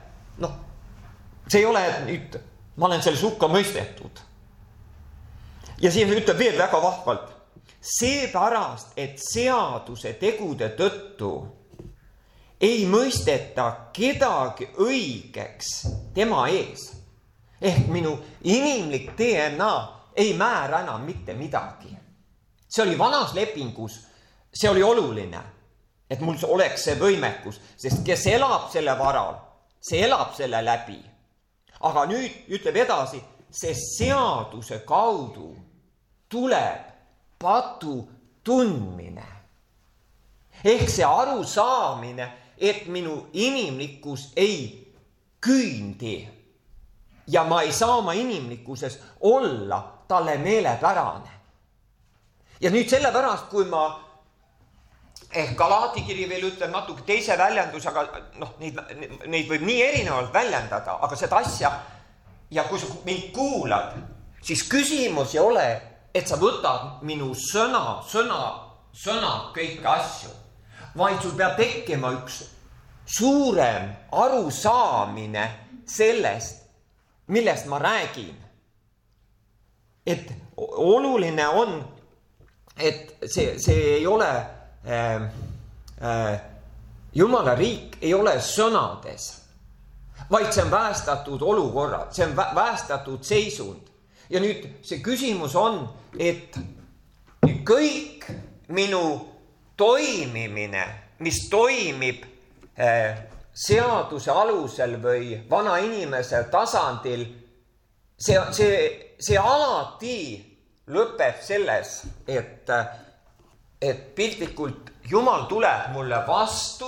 ole nüüd, ma olen selles hukka mõistetud. Ja siin ütleb veel väga vahvalt, seepärast, et seaduse tegude tõttu ei mõisteta kedagi õigeks tema ees. Ehk minu inimlik DNA ei määra enam mitte midagi. See oli vanas lepingus, see oli oluline, et mul oleks see võimekus, sest kes elab selle varal, see elab selle läbi. Aga nüüd ütleb edasi, see seaduse kaudu tuleb patu tundmine. Ehk see arusaamine, et minu inimlikkus ei küündi ja ma ei saa oma inimlikkuses olla talle meelepärane. Ja nüüd sellepärast, kui ma Galaati kiri veel ütleb natuke teise väljendus, aga neid võib nii erinevalt väljendada, aga seda asja, ja kui sa mind kuulad, siis küsimus ei ole, et sa võtad minu sõna kõiki asju, vaid sul peab tekkima üks suurem arusaamine sellest, millest ma räägin. Et oluline on, et see ei ole, Jumala riik ei ole sõnades, vaid see on väestatud olukorrad, see on väestatud seisund. Ja nüüd see küsimus on, et kõik minu toimimine, mis toimib seaduse alusel või vana inimese tasandil, see alati lõpeb selles, et piltlikult Jumal tuleb mulle vastu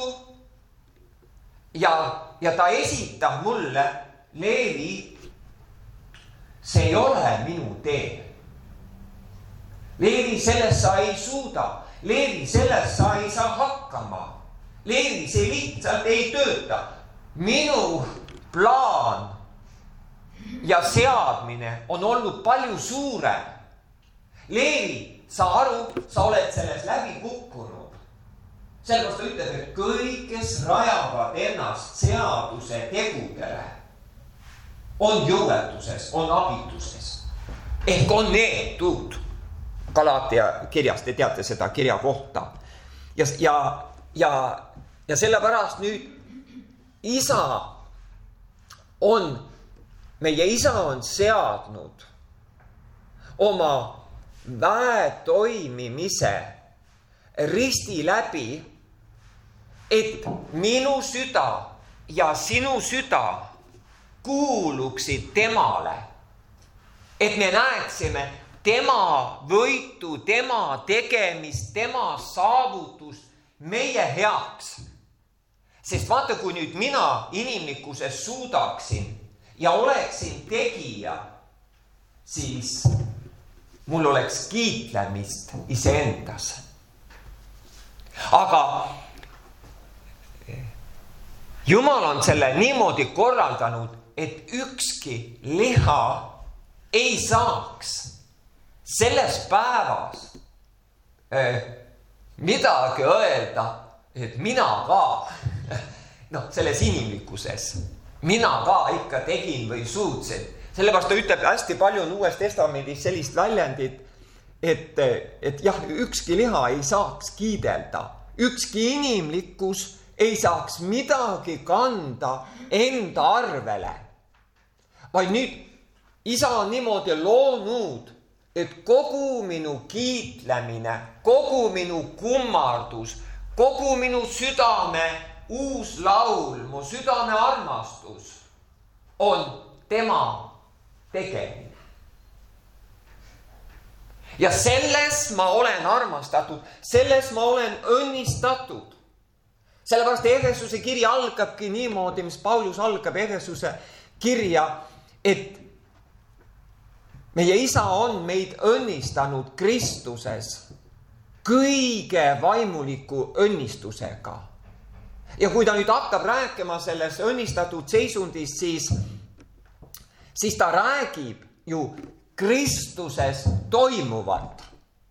ja ta esitab mulle, Leevi, see ei ole minu tee. Leevi, sellest sa ei suuda. Leevi, sellest sa ei saa hakkama. Leevi, see lihtsalt ei tööta. Minu plaan ja seadmine on olnud palju suurem. Leevi, sa aru, sa oled selles läbi kukkunud. Sellepärast ta ütleb, et kõik, kes rajavad ennast seaduse tegudele, on jõuetuses, on abituses. Ehk on neetud. Galaatia kirjast, te teate seda kirja kohta. Ja sellepärast nüüd meie isa on seadnud oma väe toimimise risti läbi, et minu süda ja sinu süda kuuluksid temale. Et me näeksime tema võitu, tema tegemist, tema saavutust meie heaks. Sest vaata, kui nüüd mina inimlikkuses suudaksin ja oleksin tegija, siis mul oleks kiitlemist iseendas. Aga Jumal on selle niimoodi korraldanud, et ükski liha ei saaks selles päevas midagi öelda, et mina ka, selles inimlikkuses, mina ka ikka tegin või suutsin. Sellepärast ta ütleb hästi palju Uues Testamendis sellist väljendit, et jah, ükski liha ei saaks kiidelda, ükski inimlikkus ei saaks midagi kanda enda arvele. Vaid nüüd isa on niimoodi loonud, et kogu minu kiitlemine, kogu minu kummardus, kogu minu südame uus laul, mu südame armastus on tema tegemine. Ja selles ma olen armastatud, selles ma olen õnnistatud. Sellepärast Efesuse kiri algabki niimoodi, mis Paulus algab Efesuse kirja, et meie isa on meid õnnistanud Kristuses kõige vaimuliku õnnistusega. Ja kui ta nüüd hakkab rääkima selles õnnistatud seisundist, siis ta räägib ju Kristuses toimuvat.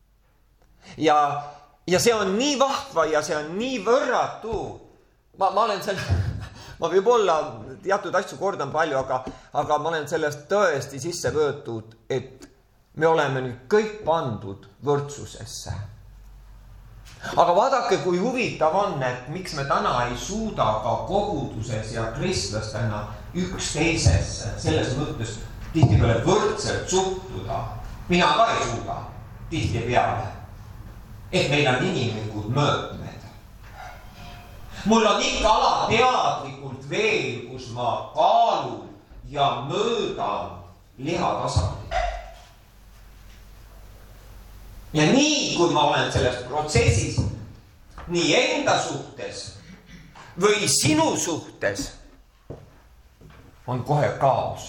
Ja see on nii vahva ja see on nii võrratu. Ma olen ma võib-olla teatud asju kordan palju, aga ma olen sellest tõesti sisse võetud, et me oleme nüüd kõik pandud võrdsusesse. aga vaadake, kui huvitav on, et miks me täna ei suuda ka koguduses ja kristlastena üksteisesse selles mõttes tihtipeale võrdselt suhtuda. Mina ka ei suuda tihtipeale, et meil on inimlikud mõõtmed. Mul on ikka alateadlikult veel, kus ma kaalun ja mõõdan lihatasandit. Ja nii, kui ma olen selles protsessis nii enda suhtes või sinu suhtes, on kohe kaos.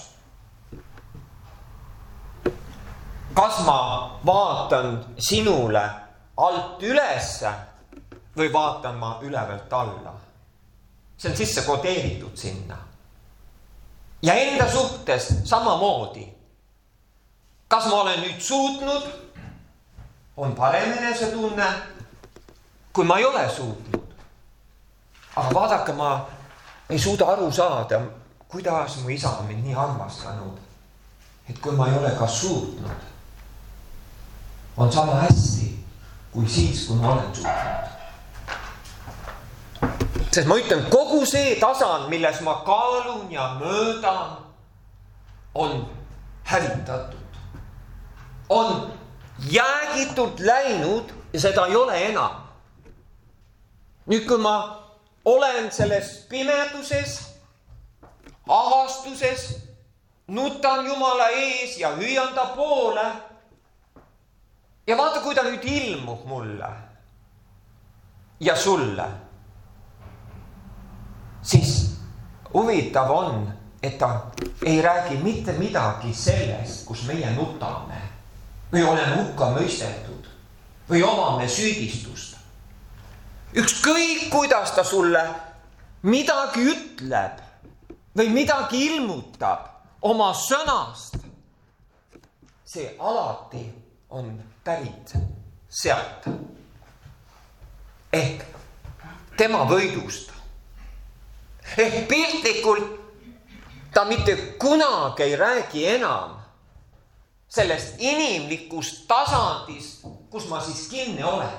Kas ma vaatan sinule alt ülesse või vaatan ma ülevalt alla? See on sisse kodeeritud sinna. Ja enda suhtes samamoodi. Kas ma olen nüüd suutnud? On parem enesetunne, kui ma ei ole suutnud. Aga vaadake, ma ei suuda aru saada, kuidas mu isa on mind nii armastanud, et kui ma ei ole ka suutnud, on sama hästi kui siis, kui ma olen suutnud. Sest ma ütlen, kogu see tasand, milles ma kaalun ja möödan, on hävitatud. On jäägitult läinud ja seda ei ole enam. Nüüd, kui ma olen selles pimeduses, avastuses, nutan Jumala ees ja hüüan ta poole ja vaata, kui ta nüüd ilmub mulle ja sulle, siis huvitav on, et ta ei räägi mitte midagi sellest, kus meie nutame või oleme hukka mõistetud või omame süüdistust. Ükskõik, kuidas ta sulle midagi ütleb või midagi ilmutab oma sõnast, see alati on pärit sealt. Ehk tema võidust. Ehk piltlikult ta mitte kunagi ei räägi enam sellest inimlikust tasandist, kus ma siis kinni olen.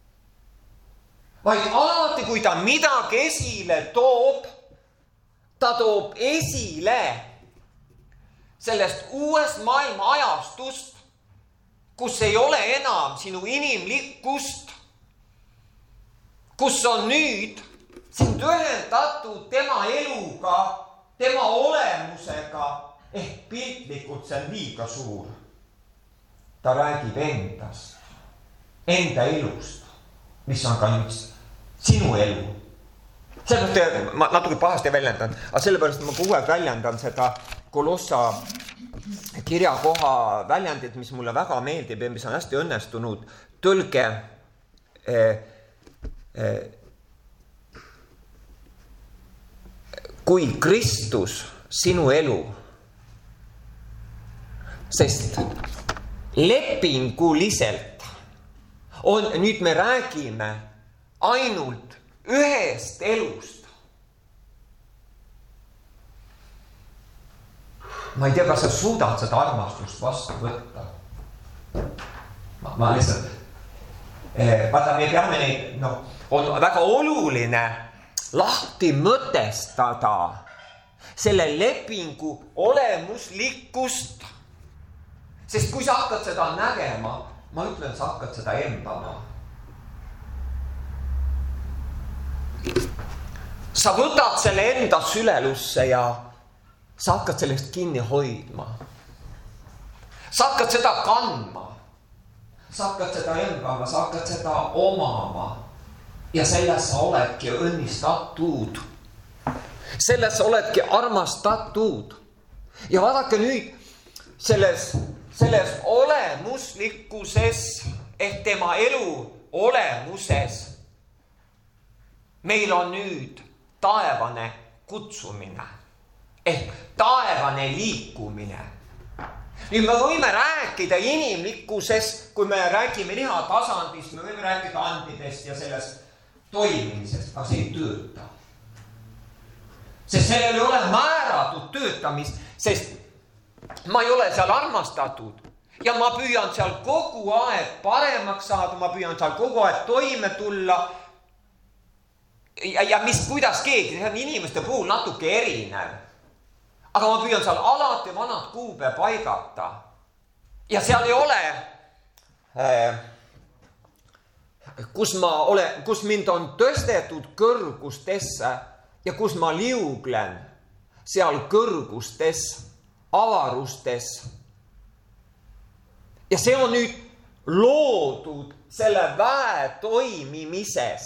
Vaid alati, kui ta midagi esile toob, ta toob esile sellest uuest maailma ajastust, kus ei ole enam sinu inimlikkust, kus on nüüd sind ühendatud tema eluga, tema olemusega, ehk piltlikult see on liiga suur. Ta räägib endast, enda elust, mis on ka nüüd sinu elu. Sellepärast ma natuke pahasti väljendan, aga sellepärast ma kogu aeg väljendan seda Kolossa kirjakoha väljendit, mis mulle väga meeldib ja mis on hästi õnnestunud tõlge kui Kristus sinu elu, sest lepinguliselt on, nüüd me räägime ainult ühest elust. Ma ei tea, kas sa suudad seda armastust vastu võtta. Ma lihtsalt, vaata, me peame neid, on väga oluline lahti mõtestada selle lepingu olemuslikkust. Sest kui sa hakkad seda nägema, ma ütlen, sa hakkad seda embama. Sa võtad selle enda sülelusse ja sa hakkad sellest kinni hoidma. Sa hakkad seda kandma. Sa hakkad seda embama, sa hakkad seda omama. Ja selles sa oledki õnnistatud. Selles sa oledki armastatud. Ja vaadake nüüd selles olemuslikkuses ehk tema elu olemuses meil on nüüd taevane kutsumine ehk taevane liikumine. Nüüd me võime rääkida inimlikkusest, kui me räägime lihatasandist, me võime rääkida andidest ja sellest toimimisest, aga see ei tööta. Sest sellel ei ole määratud töötamist, sest ma ei ole seal armastatud ja ma püüan seal kogu aeg paremaks saada, ma püüan seal kogu aeg toime tulla. Ja kuidas keegi, see on inimeste puhul natuke erinev. Aga ma püüan seal alati vanad kuube paigata. Ja seal ei ole, kus mind on tõstetud kõrgustesse ja kus ma liuglen seal kõrgustes, avarustes. Ja see on nüüd loodud selle väe toimimises,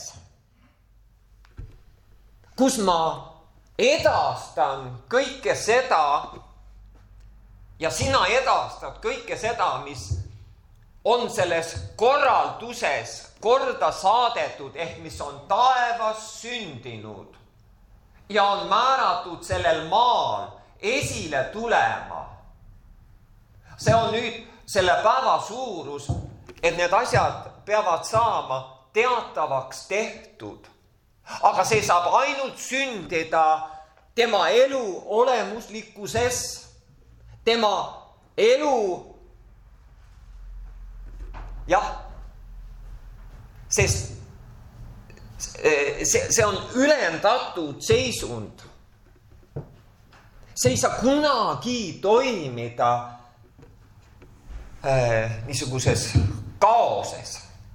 kus ma edastan kõike seda ja sina edastad kõike seda, mis on selles korralduses korda saadetud, ehk mis on taevas sündinud ja on määratud sellel maal esile tulema. See on nüüd selle päeva suurus, et need asjad peavad saama teatavaks tehtud. Aga see saab ainult sündida tema elu olemuslikkuses, tema elu, jah, sest see on ülendatud seisund. See ei saa kunagi toimida niisuguses kaoses.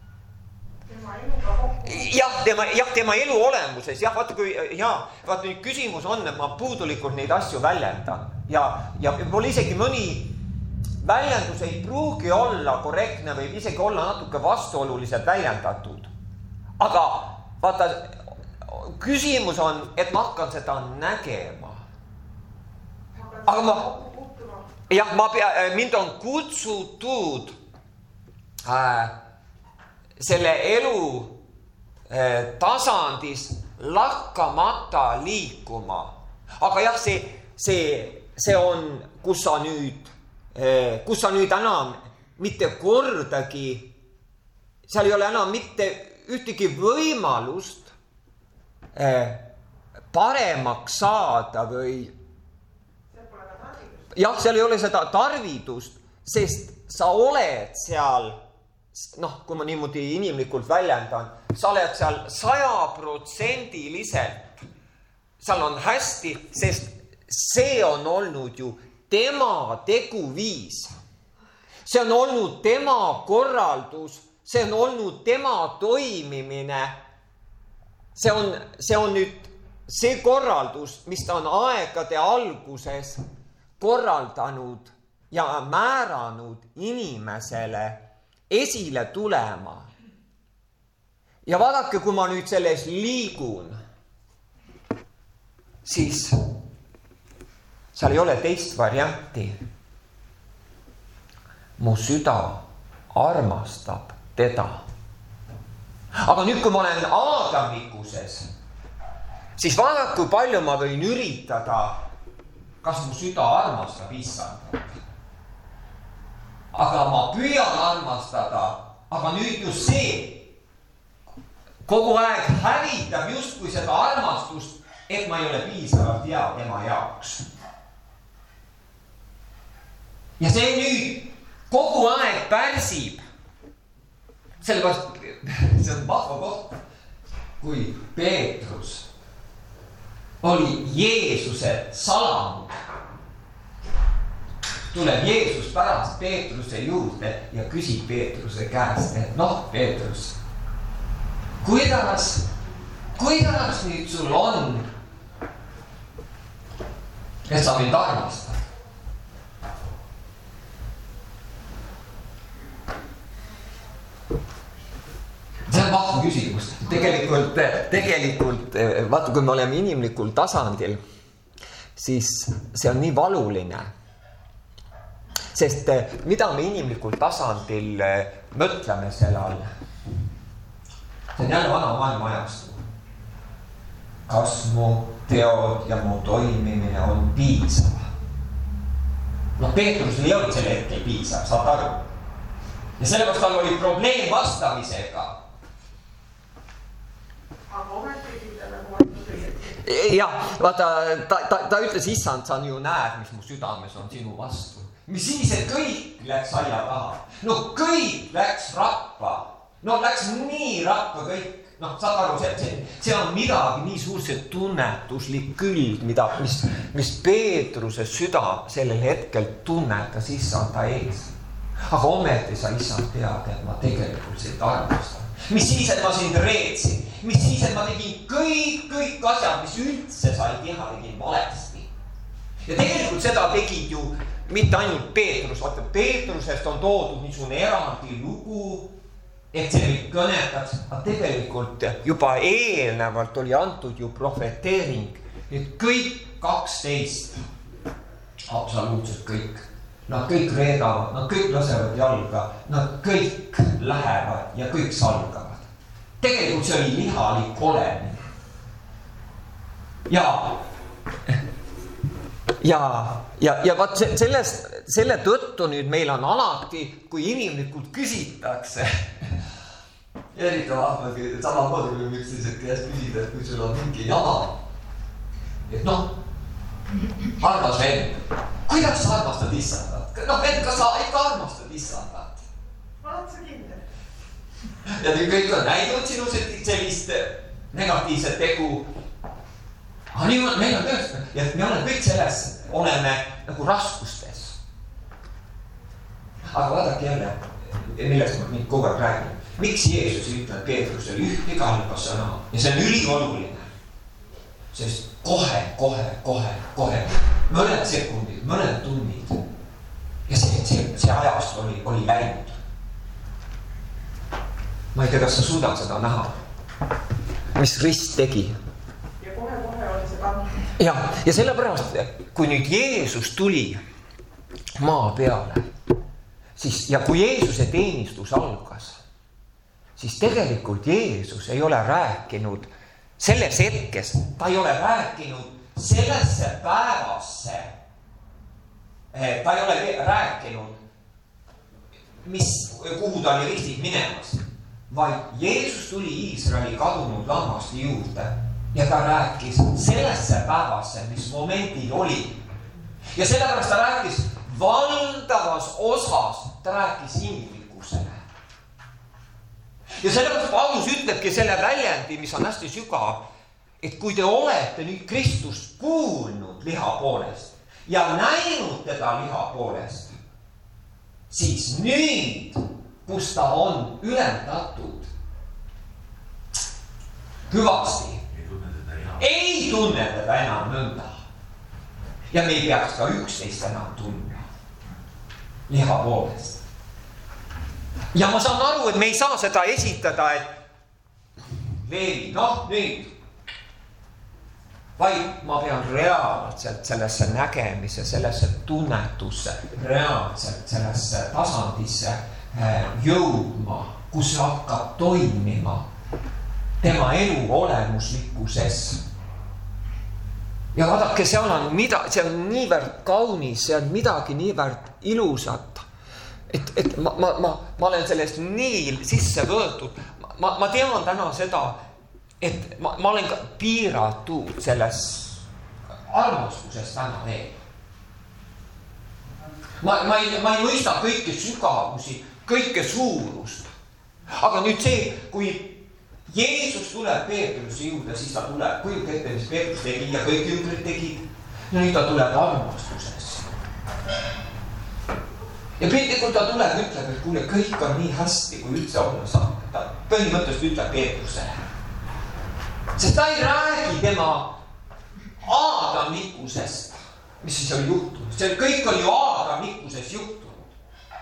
Tema elu olemuses. Vaata nüüd küsimus on, et ma puudulikult neid asju väljendan. Ja mul isegi mõni väljendus ei pruugi olla korrektne või isegi olla natuke vastuoluliselt väljendatud. Aga vaata, küsimus on, et ma hakkan seda nägema. Aga mind on kutsutud selle elu tasandis lakkamata liikuma. Aga jah, see on, kus sa nüüd enam mitte kordagi, seal ei ole enam mitte ühtegi võimalust paremaks saada või jah, seal ei ole seda tarvidust, sest sa oled seal, kui ma niimoodi inimlikult väljendan, sa oled seal 100%, seal on hästi, sest see on olnud ju tema teguviis. See on olnud tema korraldus, see on olnud tema toimimine. See on nüüd see korraldus, mis ta on aegade alguses korraldanud ja määranud inimesele esile tulema. Ja vaadake, kui ma nüüd selles liigun, siis seal ei ole teist varianti. Mu süda armastab teda. Aga nüüd, kui ma olen aadamikuses, siis vaadake, kui palju ma võin üritada, kas mu süda armastab issandat. Aga ma püüan armastada, aga nüüd just see kogu aeg hävitab justkui seda armastust, et ma ei ole piisavalt hea tema jaoks. Ja see nüüd kogu aeg pärsib. Sellepärast, see on vahva koht, kui Peetrus oli Jeesuse salanud. Tuleb Jeesus pärast Peetruse juurde ja küsib Peetruse käest, et Peetrus, kuidas nüüd sul on, et sa mind armastad? See on vahva küsimus. Tegelikult, vaata, kui me oleme inimlikul tasandil, siis see on nii valuline. Sest mida me inimlikul tasandil mõtleme selle all? See on jälle vana maailma ajastu. Kas mu teod ja mu toimimine on piisav? Peetrus ei olnud selle hetkel piisav, saad aru? Ja sellepärast tal oli probleem vastamisega. Jah, vaata, ta ütles, issand, sa ju näed, mis mu südames on sinu vastu. mis siis, et kõik läks aia taha. No kõik läks rappa. No läks nii rappa kõik. No saad aru, see on midagi nii suur, see tunnetuslik külg, mis Peetruse süda sellel hetkel tunnetas issanda ees. Aga ometi sa issand tead, et ma tegelikult sind armastan. Mis siis, et ma sind reetsin? Mis siis, et ma tegin kõik asjad, mis üldse sai teha, tegin valesti? Ja tegelikult seda tegid ju mitte ainult Peetrus. Vaata, Peetrusest on toodud niisugune eraldi lugu, et see kõik kõnetaks, aga tegelikult juba eelnevalt oli antud ju profeteering, et kõik 12, absoluutselt kõik, nad kõik reedavad, nad kõik lasevad jalga, nad kõik lähevad ja kõik salgavad. Tegelikult see oli lihalik olemine. Ja vaat selle tõttu nüüd meil on alati, kui inimlikult küsitakse, eriti vaatagi, samamoodi või üksteised käest küsida, et kui sul on mingi jama, et armas vend, kuidas sa armastad issandat? Vend, kas sa ikka armastad issandat? Ma olen see kindel. Ja kõik on näinud sinu sellist negatiivset tegu. Aga nii meil on tõesti, ja me oleme kõik selles, oleme nagu raskustes. Aga vaadake jälle, millest ma nüüd kogu aeg räägin. Miks Jeesus ütleb Peetrusele ühtegi halba sõna? Ja see on ülioluline. Sest kohe, mõned sekundid, mõned tunnid. Ja see ajast oli läinud. Ma ei tea, kas sa suudad seda näha. Mis rist tegi? Ja kohe oli see kann. Ja sellepärast, kui nüüd Jeesus tuli maa peale, siis, ja kui Jeesuse teenistus algas, siis tegelikult Jeesus ei ole rääkinud selles hetkes, ta ei ole rääkinud sellesse päevasse, ta ei ole rääkinud, kuhu ta oli ristis minemas, vaid Jeesus tuli Iisraeli kadunud lammaste juurde ja ta rääkis sellesse päevasse, mis momendil oli. Ja sellepärast ta rääkis valdavas osas, ta rääkis inimlikkusele. Ja sellepärast Paulus ütlebki selle väljendi, mis on hästi sügav, et kui te olete nüüd Kristust kuulnud liha poolest ja näinud teda liha poolest, siis nüüd, kus ta on ülendatud hüvasti, ei tunne teda enam nõnda. Ja me ei peaks ka üksteist enam tundma liha poolest. Ja ma saan aru, et me ei saa seda esitada, et Leevi, nüüd. Vaid ma pean reaalselt sellesse nägemise, sellesse tunnetusse, reaalselt sellesse tasandisse jõudma, kus hakkab toimima tema elu olemuslikkuses. Ja vaadake, see on niivõrd kaunis, see on midagi niivõrd ilusat. Et ma olen sellest nii sisse võetud. Ma tean täna seda, et ma olen piiratud selles armastuses täna veel. Ma ei mõista kõike sügavusi, kõike suurust. Aga nüüd see, kui Jeesus tuleb Peetruse juurde, siis ta tuleb, kujuge ette, mis Peetrus tegi ja kõik ümbrid tegid. Ja nüüd ta tuleb armastuses. Ja piltlikult ta tuleb, ütleb, et kuule, kõik on nii hästi, kui üldse olla saab. Ta põhimõtteliselt ütleb Peetrusele. Sest ta ei räägi tema aadamlikkusest, mis siis oli juhtunud. See kõik oli ju aadamlikkuses juhtunud.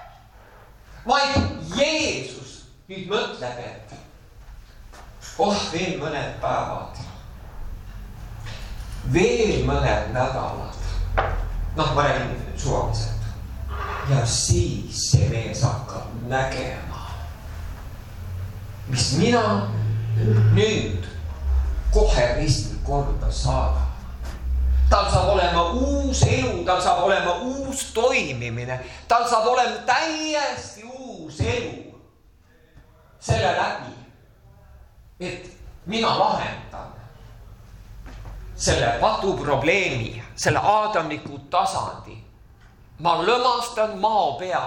Vaid Jeesus nüüd mõtleb, et veel mõned päevad, veel mõned nädalad. Ma räägin suvaliselt. Ja siis see mees hakkab nägema, mis mina nüüd kohe ristil korda saada. Tal saab olema uus elu, tal saab olema uus toimimine, tal saab olema täiesti uus elu selle läbi, et mina lahendan selle patuprobleemi, selle aadamliku tasandi ma lömastan mao pea.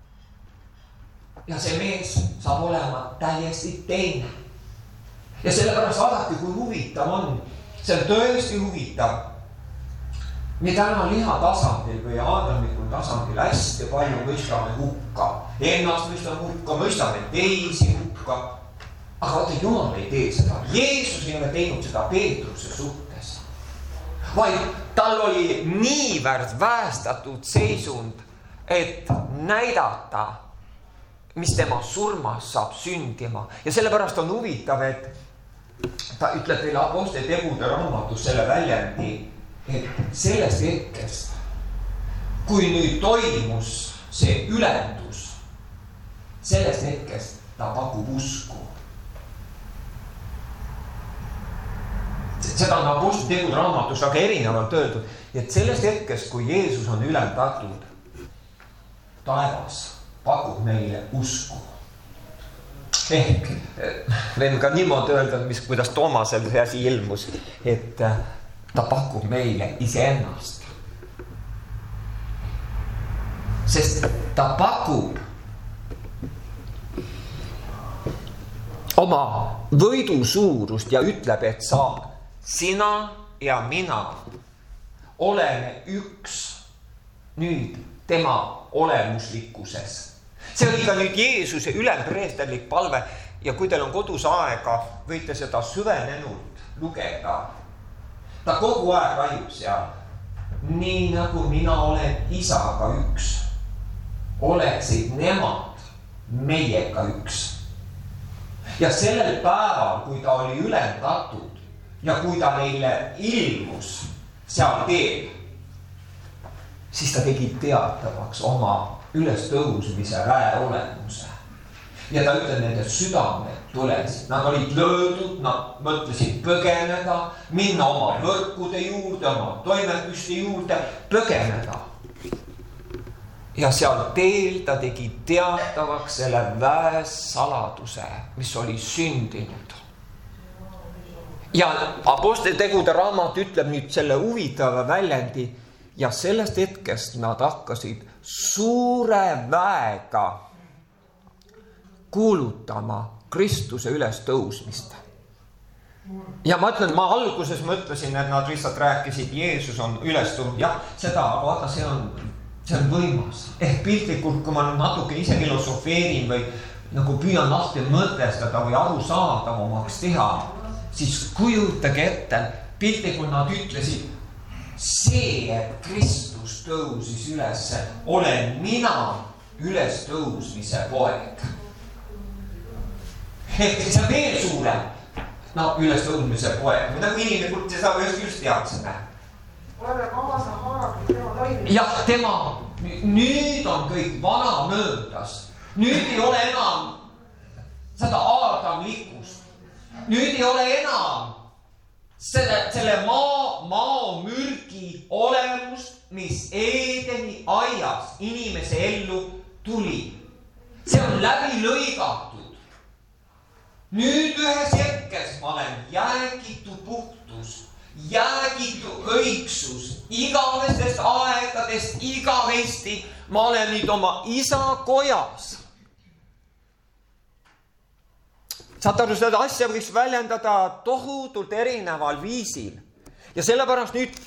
Ja see mees saab olema täiesti teine. Ja sellepärast vaadake, kui huvitav on. See on tõesti huvitav. Me täna liha tasandil või aadamlikul tasandil hästi palju mõistame hukka. Ennast mõistame hukka, mõistame teisi hukka. Aga vaata, Jumal ei tee seda. Jeesus ei ole teinud seda Peetruse suhtes. Vaid tal oli niivõrd väestatud seisund, et näidata, mis tema surmas saab sündima. Ja sellepärast on huvitav, et ta ütleb teile Apostlite tegude raamatus selle väljendi, et sellest hetkest, kui nüüd toimus see ülendus, sellest hetkest ta pakub usku. Seda on Apostlite tegude raamatus väga erinevalt öeldud, et sellest hetkest, kui Jeesus on ülendatud, taevas pakub meile usku. Ehk võin ka niimoodi öelda, kuidas Toomasel see asi ilmus, et ta pakub meile iseennast. Sest ta pakub oma võidu suurust ja ütleb, et sina ja mina oleme üks nüüd tema olemuslikkuses. See oli ka nüüd Jeesuse ülempreesterlik palve ja kui teil on kodus aega, võite seda süvenenult lugeda. Ta kogu aeg raiub seal. Nii nagu mina olen isaga üks, oleksid nemad meiega üks. Ja sellel päeval, kui ta oli ülendatud ja kui ta neile ilmus seal teel, siis ta tegi teatavaks oma ülestõusmise väeolemuse. Ja ta ütleb, nende südamed tulesid. Nad olid löödud, nad mõtlesid põgeneda, minna oma võrkude juurde, oma toimetuste juurde, põgeneda. Ja seal teel ta tegi teatavaks selle väesaladuse, mis oli sündinud. Ja Apostlite tegude raamat ütleb nüüd selle huvitava väljendi ja sellest hetkest nad hakkasid suure väega kuulutama Kristuse ülestõusmist. Ja ma ütlen, ma alguses mõtlesin, et nad lihtsalt rääkisid, Jeesus on ülestõusnud. Jah, seda, aga vaata, see on võimas. Ehk piltlikult, kui ma natuke ise filosofeerin või nagu püüan lahti mõtestada või arusaadavamaks teha, siis kujutage ette, piltlikult nad ütlesid, see, et Kristus tõusis ülesse, olen mina ülestõusmise poeg. Ehk see on veel suurem. Ülestõusmise poeg. Me nagu inimlikult seda just teadsime. Oleme kaasa haaratud tema toimis. Jah, tema. Nüüd on kõik vana möödas. Nüüd ei ole enam seda aadamlikkust. Nüüd ei ole enam selle mao mürgi olemust, mis Eedeni aias inimese ellu tuli. See on läbi lõigatud. Nüüd ühes hetkes ma olen jäägitu puhtus, jäägitu õigsus, igavestest aegadest, igavesti. Ma olen nüüd oma isa kojas. Saate aru, seda asja võiks väljendada tohutult erineval viisil. Ja sellepärast nüüd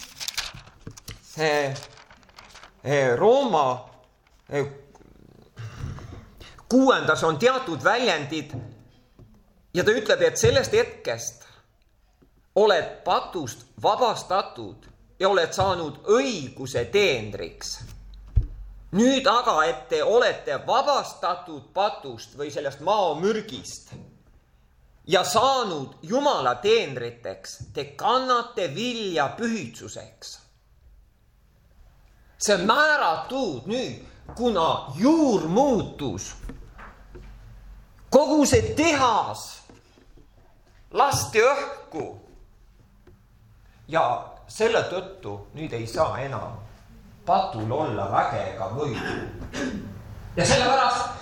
Rooma 6. on teatud väljendid ja ta ütleb, et sellest hetkest oled patust vabastatud ja oled saanud õiguse teenriks. Nüüd aga, et te olete vabastatud patust või sellest maomürgist ja saanud Jumala teenriteks, te kannate vilja pühitsuseks. See on määratud nüüd, kuna juur muutus. Kogu see tehas lasti õhku. Ja selle tõttu nüüd ei saa enam patul olla väge ega võidu. Ja sellepärast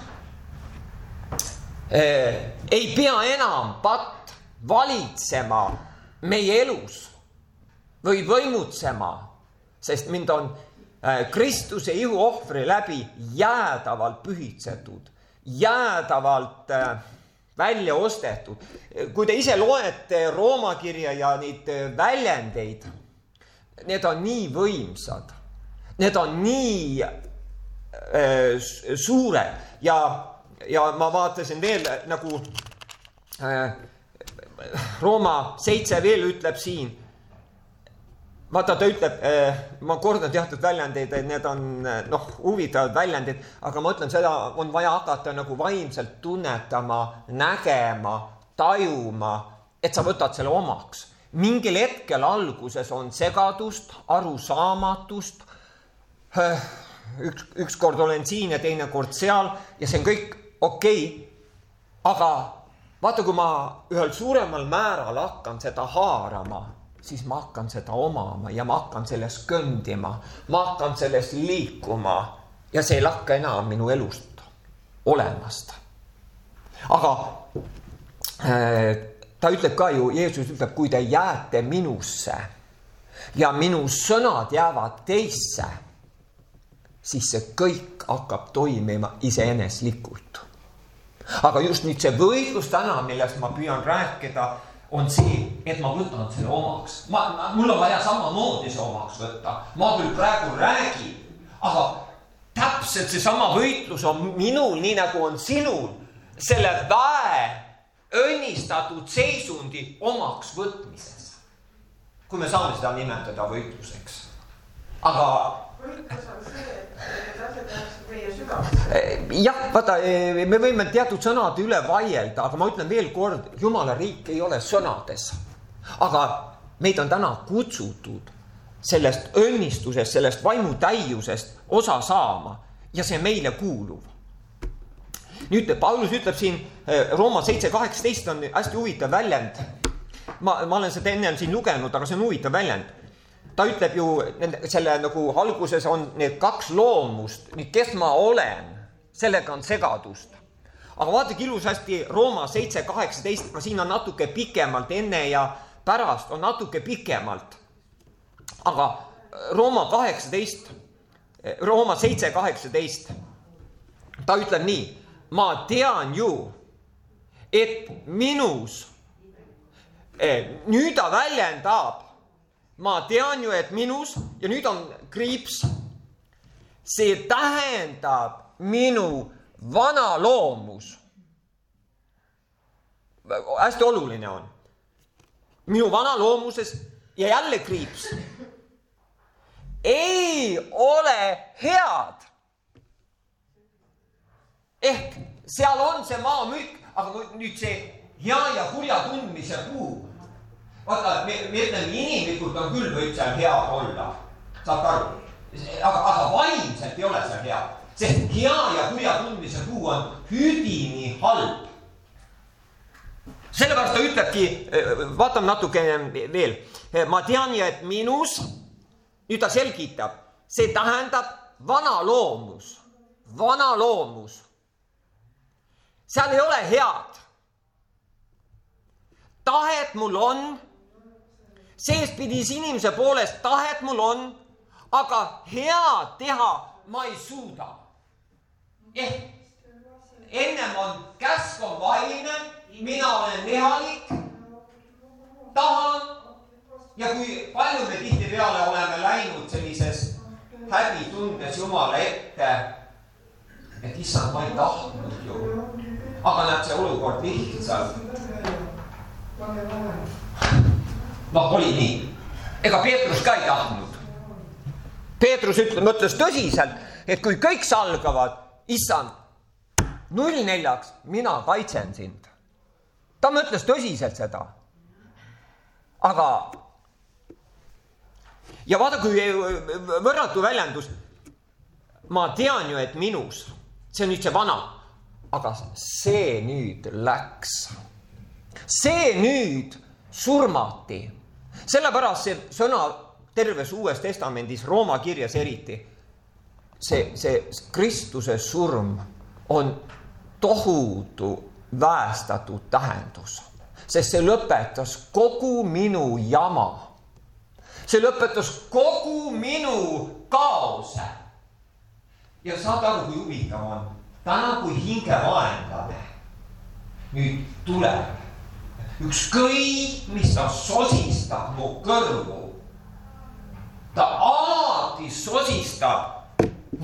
ei pea enam patt valitsema meie elus või võimutsema, sest mind on Kristuse ihuohvri läbi jäädavalt pühitsetud, jäädavalt välja ostetud. Kui te ise loete Rooma kirja ja neid väljendeid, need on nii võimsad, need on nii suured ja ma vaatasin veel nagu Rooma 7 veel ütleb siin, vaata ta ütleb, ma kordan teatud väljendeid, et need on huvitavad väljendid, aga ma ütlen, seda on vaja hakata nagu vaimselt tunnetama, nägema, tajuma, et sa võtad selle omaks. Mingil hetkel alguses on segadust, arusaamatust, üks kord olen siin ja teine kord seal ja see on kõik okei, aga vaata, kui ma ühel suuremal määral hakkan seda haarama, siis ma hakkan seda omama ja ma hakkan sellest kõndima, ma hakkan sellest liikuma ja see ei lakka enam minu elust olemast. Aga ta ütleb ka ju, Jeesus ütleb, kui te jääte minusse ja minu sõnad jäävad teisse, siis see kõik hakkab toimima iseeneslikult. Aga just nüüd see võitlus täna, millest ma püüan rääkida, on see, et ma võtan selle omaks. Mul on vaja samamoodi see omaks võtta. Ma küll praegu räägin, aga täpselt see sama võitlus on minul, nii nagu on sinul, selle väe õnnistatud seisundi omaks võtmises. Kui me saame seda nimetada võitluseks. Aga võitlus on see, et need asjad jääks meie südasse. Jah, vaata, me võime teatud sõnade üle vaielda, aga ma ütlen veel kord, Jumala riik ei ole sõnades. Aga meid on täna kutsutud sellest õnnistusest, sellest vaimutäiusest osa saama ja see meile kuuluv. Nüüd Paulus ütleb siin, Rooma 7.18 on hästi huvitav väljend. Ma olen seda enne siin lugenud, aga see on huvitav väljend. Ta ütleb ju, selle nagu alguses on need kaks loomust, nüüd kes ma olen, sellega on segadust. Aga vaadake ilusasti Rooma 7.18, aga siin on natuke pikemalt, enne ja pärast on natuke pikemalt. Aga Rooma 7.18, ta ütleb nii, ma tean ju, et minus, nüüd ta väljendab, ma tean ju, et minus, ja nüüd on kriips, see tähendab minu vana loomus. Hästi oluline on. Minu vana loomuses ja jälle kriips. Ei ole head. Ehk seal on see maamülk, aga nüüd see hea ja kurja tundmise puu. Vaata, me ütleme, inimlikult on küll võib seal head olla. Saab aru? Aga vaimselt ei ole seal head. Sest hea ja kurja tundmise puu on hüdini halb. Sellepärast ta ütlebki, vaatame natuke veel. Ma tean ju, et minus, nüüd ta selgitab, see tähendab vana loomus. Vana loomus. Seal ei ole head. Tahet mul on, seespidis inimese poolest tahet mul on, aga head teha ma ei suuda. Ennem on käsk on vaimne, mina olen lihalik, tahan ja kui palju me tihtipeale oleme läinud sellises häbitundes Jumala ette, et issand, ma ei tahtnud ju. Aga näed see olukord lihtsalt. Oli nii. Ega Peetrus ka ei tahtnud. Peetrus mõtles tõsiselt, et kui kõik salgavad, issand, 0-4, mina kaitsen sind. Ta mõtles tõsiselt seda. Aga ja vaata, kui võrratu väljendus, ma tean ju, et minus, see on nüüd see vana, aga see nüüd läks. See nüüd surmati. Sellepärast see sõna terves Uues Testamendis, Rooma kirjas eriti, see Kristuse surm on tohutu väestatud tähendus, sest see lõpetas kogu minu jama. see lõpetas kogu minu kaose. Ja saad aru, kui huvitav on. Täna kui hingevaenlane nüüd tuleb. Ükskõik, mis ta sosistab mu kõrvu. Ta alati sosistab.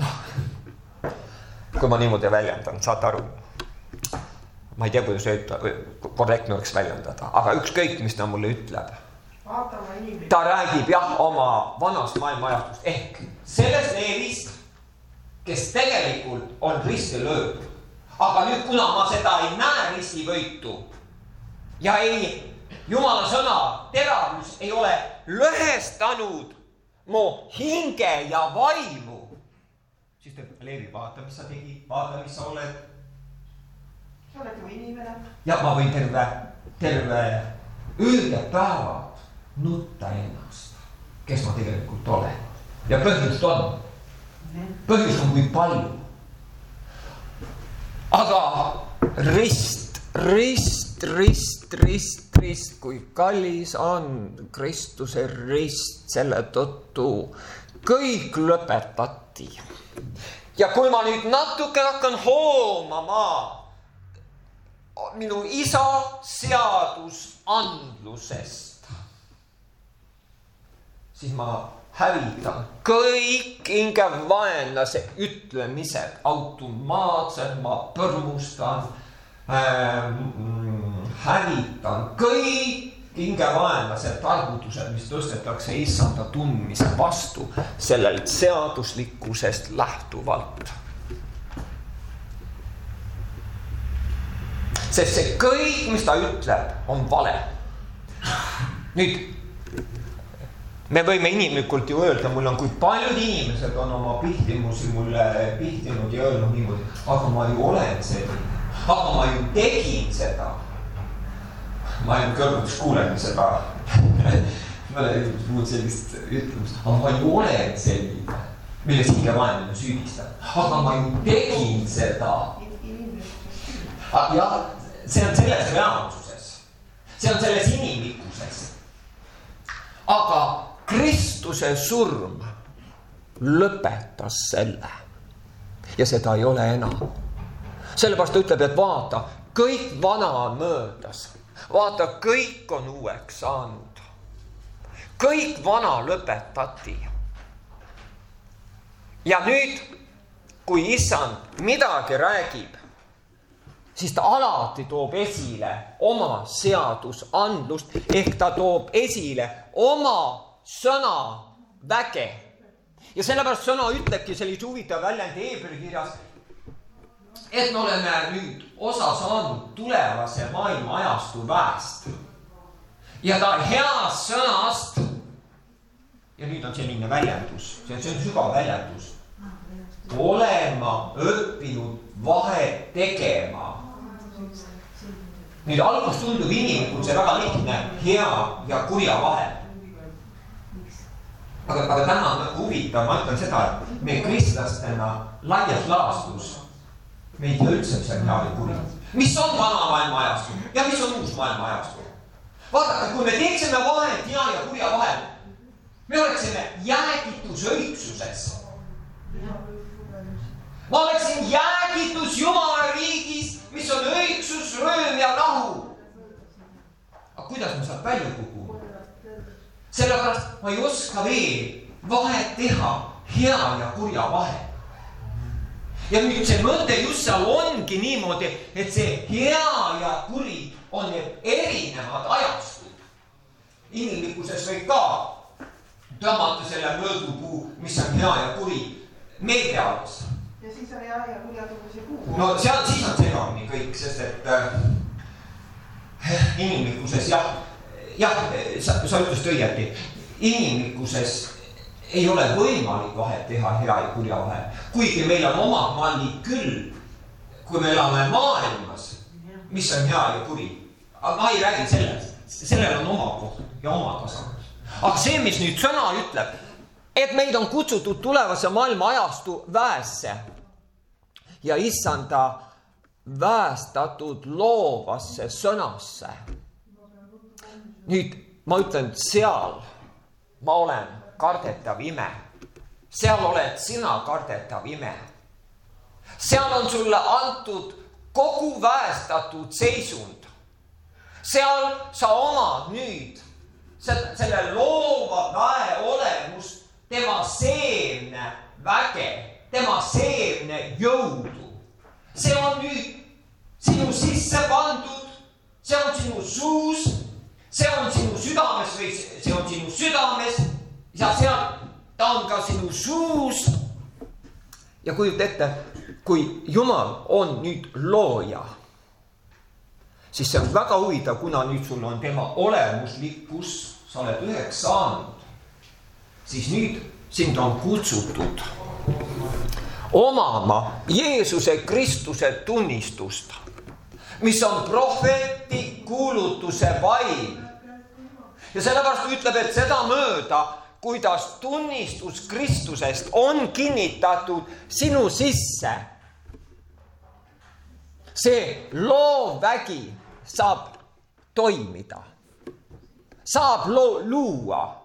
Kui ma niimoodi väljendan, saad aru. Ma ei tea, kuidas korrektne oleks väljendada, aga ükskõik, mis ta mulle ütleb. Ta räägib oma vanast maailmaajastust ehk sellest Leevist, kes tegelikult on risti löödud. Aga nüüd, kuna ma seda ei näe ristivõitu ja Jumala sõna teravus ei ole lõhestanud mu hinge ja vaimu, siis teeb Leevi, vaata, mis sa tegi, vaata, mis sa oled. Sa oled ju inimene. Ja ma võin terve ööd ja päevad nutta ennast, kes ma tegelikult olen. Ja põhjust on. Põhjus on kui palju. Aga rist, kui kallis on Kristuse rist, selle tõttu kõik lõpetati. Ja kui ma nüüd natuke hakkan hoomama minu isa seadusandlusest, siis ma hävitan kõik hingevaenlase ütlemised automaatselt, ma põrmustan, hävitan kõik hingevaenlase targutused, mis tõstetakse issanda tundmise vastu sellelt seaduslikkusest lähtuvalt. Sest see kõik, mis ta ütleb, on vale. Nüüd, me võime inimlikult ju öelda, mul on, kui paljud inimesed on oma pihtimusi mulle pihtinud ja öelnud niimoodi, aga ma ju olen selline, aga ma ju tegin seda. Ma ei kõrvuks kuulen seda, ma olen muud sellist ütlemist, aga ma ju olen selline, milles hingevaenlane süüdistab, aga ma ju tegin seda. Jah, see on selles reaalsuses, see on selles inimlikkuses. Aga Kristuse surm lõpetas selle ja seda ei ole enam. Sellepärast ta ütleb, et vaata, kõik vana on möödas. Vaata, kõik on uueks saanud. Kõik vana lõpetati. Ja nüüd, kui issand midagi räägib, siis ta alati toob esile oma seadusandlust, ehk ta toob esile oma sõna väge. Ja sellepärast sõna ütlebki sellise huvitav väljend Heebri kirjas, et me oleme nüüd osa saanud tulevase maailma ajastu väest. Ja ta heast sõnast, ja nüüd on selline väljendus, see on sügav väljendus, olema õppinud vahet tegema. Nüüd algust tundub inimlikult see väga lihtne hea ja kurja vahel. Aga täna on huvitav, ma ütlen seda, et me kristlastena laias laastus me ei tea üldse, mis on hea ja kuri. Mis on vana maailma ajastu ja mis on uus maailma ajastu? Vaadake, kui me teeksime vahet hea ja kurja vahel, me oleksime jäägitus õigsuses. Ma oleksin jäägitus Jumala riigis, mis on õigsus, rõõm ja rahu. Aga kuidas ma saab välja kuhu? Sellepärast ma ei oska veel vahet teha hea ja kurja vahel. Ja nüüd see mõte just seal ongi niimoodi, et see hea ja kuri on need erinevad ajastud. Inimlikkuses võib ka tõmmata selle mõõdupuu, mis on hea ja kuri meelde alles. Ja siis on hea ja kurja tuguse kuu. No siis on segamini kõik, sest et inimlikkuses sa ütlesid õieti, inimlikkuses ei ole võimalik vahet teha hea ja kurja vahel. Kuigi meil on omad mallid küll, kui me elame maailmas, mis on hea ja kuri. Aga ma ei räägi sellest, sellel on oma koht ja oma tasand. Aga see, mis nüüd sõna ütleb, et meid on kutsutud tulevase maailma ajastu väesse ja issanda väestatud loovasse sõnasse. Nüüd ma ütlen seal, ma olen kardetav ime. seal oled sina kardetav ime. seal on sulle antud kogu väestatud seisund. seal sa omad nüüd selle loova väe olemust, tema seemne väge, tema seemne jõudu. see on nüüd sinu sisse pandud, see on sinu suus, see on sinu südames või see on sinu südames ja seal ta on ka sinu suus. ja kujuta ette, kui Jumal on nüüd looja, siis see on väga huvitav, kuna nüüd sul on tema olemuslikkus, sa oled üheks saanud, siis nüüd sind on kutsutud omama Jeesuse Kristuse tunnistust, mis on prohveti kuulutuse vaim. ja sellepärast ütleb, et seda mööda, kuidas tunnistus Kristusest on kinnitatud sinu sisse, see loovvägi saab toimida, saab luua.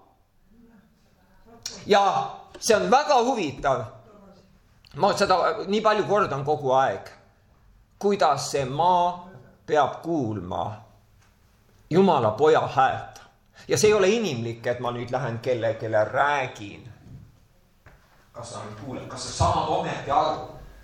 ja see on väga huvitav. ma seda nii palju kordan kogu aeg, kuidas see maa peab kuulma Jumala poja häält. ja see ei ole inimlik, et ma nüüd lähen kellele räägin. kas sa nüüd kuuled, kas sa saad ometi aru?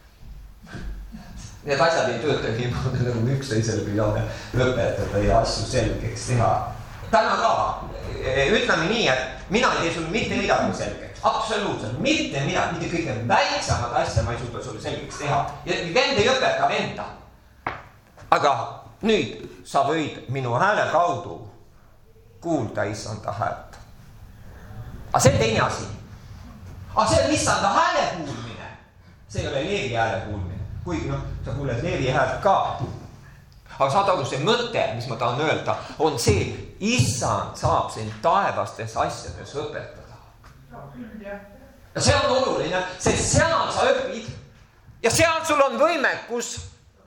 Need asjad ei tööta niimoodi, nagu üksteisel püüame õpetada ja asju selgeks teha. täna ka ütleme nii, et mina ei tee sulle mitte midagi selgeks. Absoluutselt mitte midagi, mitte kõige väiksemad asja ma ei suuda sulle selgeks teha. ja vend ei õpeta venda. aga nüüd sa võid minu hääle kaudu kuulda issanda häält. aga see on teine asi. aga see on issanda hääle kuulmine. see ei ole Leevi hääle kuulmine. kuigi sa kuuled Leevi häält ka. aga saad aru, see mõte, mis ma tahan öelda, on see, issand saab sind taevastes asjades õpetada. ja see on oluline, sest seal sa õpid ja seal sul on võimekus.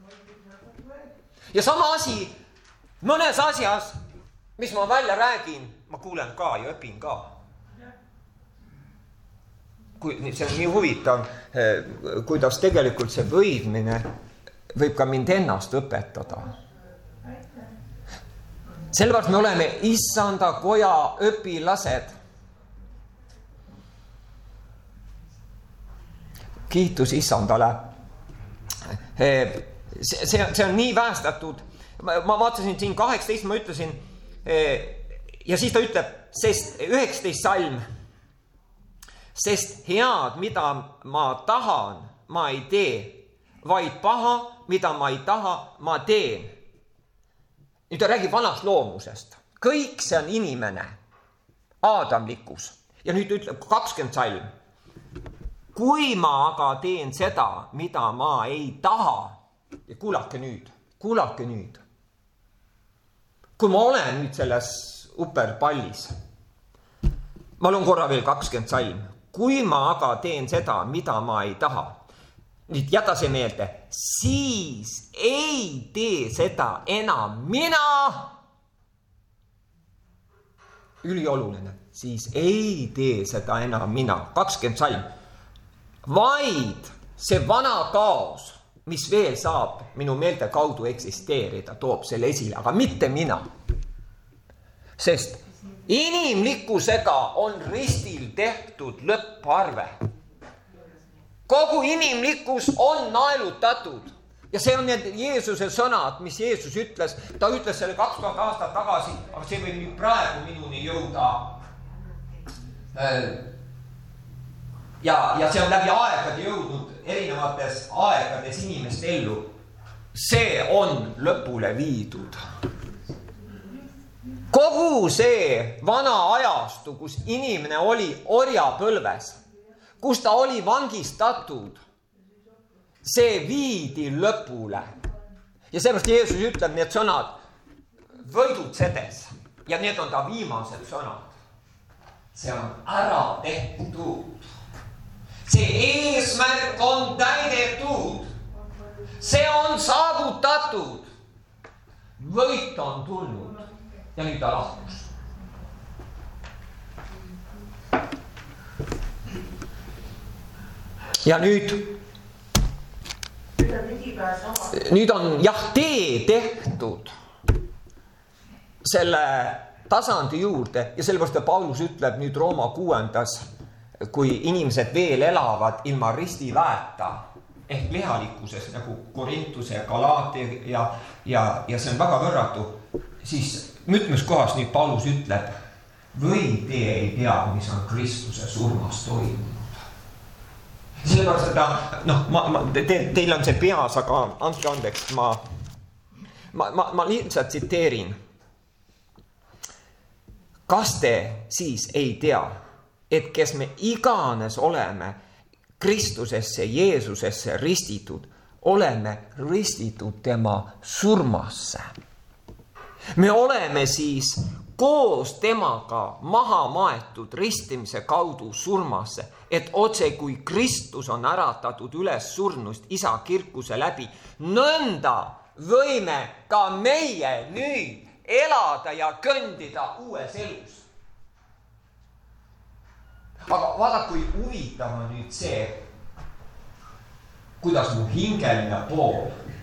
ja sama asi mõnes asjas, mis ma välja räägin, ma kuulen ka ja õpin ka. See on nii huvitav, kuidas tegelikult see võidmine võib ka mind ennast õpetada. Sellepärast me oleme issanda koja õpilased. Kiitus issandale. See on nii väestatud. Ma vaatasin siin 18, ma ütlesin, ja siis ta ütleb, sest 19 salm, sest head, mida ma tahan, ma ei tee, vaid paha, mida ma ei taha, ma teen. Nüüd ta räägib vanast loomusest. Kõik see on inimene, aadamlikkus. Ja nüüd ütleb 20 salm. Kui ma aga teen seda, mida ma ei taha, ja kuulake nüüd. Kui ma olen nüüd selles uperpallis, ma loen korra veel 20 salm. Kui ma aga teen seda, mida ma ei taha, nüüd jäta see meelde, siis ei tee seda enam mina. Ülioluline, siis ei tee seda enam mina. 20 salm. Vaid see vana kaos, mis veel saab minu meelte kaudu eksisteerida, toob selle esile, aga mitte mina. Sest inimlikkusega on ristil tehtud lõpparve. Kogu inimlikkus on naelutatud. Ja see on need Jeesuse sõnad, mis Jeesus ütles. Ta ütles selle 2000 aastat tagasi, aga see võib nüüd praegu minuni jõuda. Ja see on läbi aegade jõudnud erinevates aegades inimeste ellu. See on lõpule viidud. Kogu see vana ajastu, kus inimene oli orjapõlves, kus ta oli vangistatud, see viidi lõpule. Ja sellepärast Jeesus ütleb need sõnad võidutsedes ja need on ta viimased sõnad. See on ära tehtud. See eesmärk on täidetud. See on saavutatud. Võit on tulnud. Ja nüüd ta lahkus. ja nüüd on tee tehtud selle tasandi juurde ja sellepärast Paulus ütleb nüüd Rooma 6, kui inimesed veel elavad ilma ristiväeta ehk lihalikkuses nagu Korintuse ja Galaati ja see on väga võrratu, siis mitmes kohas nüüd Paulus ütleb, või te ei tea, mis on Kristuse surmas toimunud. Sellepärast, et teil on see peas, aga andke andeks, ma lihtsalt tsiteerin. Kas te siis ei tea, et kes me iganes oleme Kristusesse, Jeesusesse ristitud, oleme ristitud tema surmasse. Me oleme siis koos temaga maha maetud ristimise kaudu surmasse, et otse kui Kristus on äratatud üles surnust isa kirkuse läbi, nõnda võime ka meie nüüd elada ja kõndida uues elus. Aga vaada, kui huvitav on nüüd see, kuidas mu hingeline pool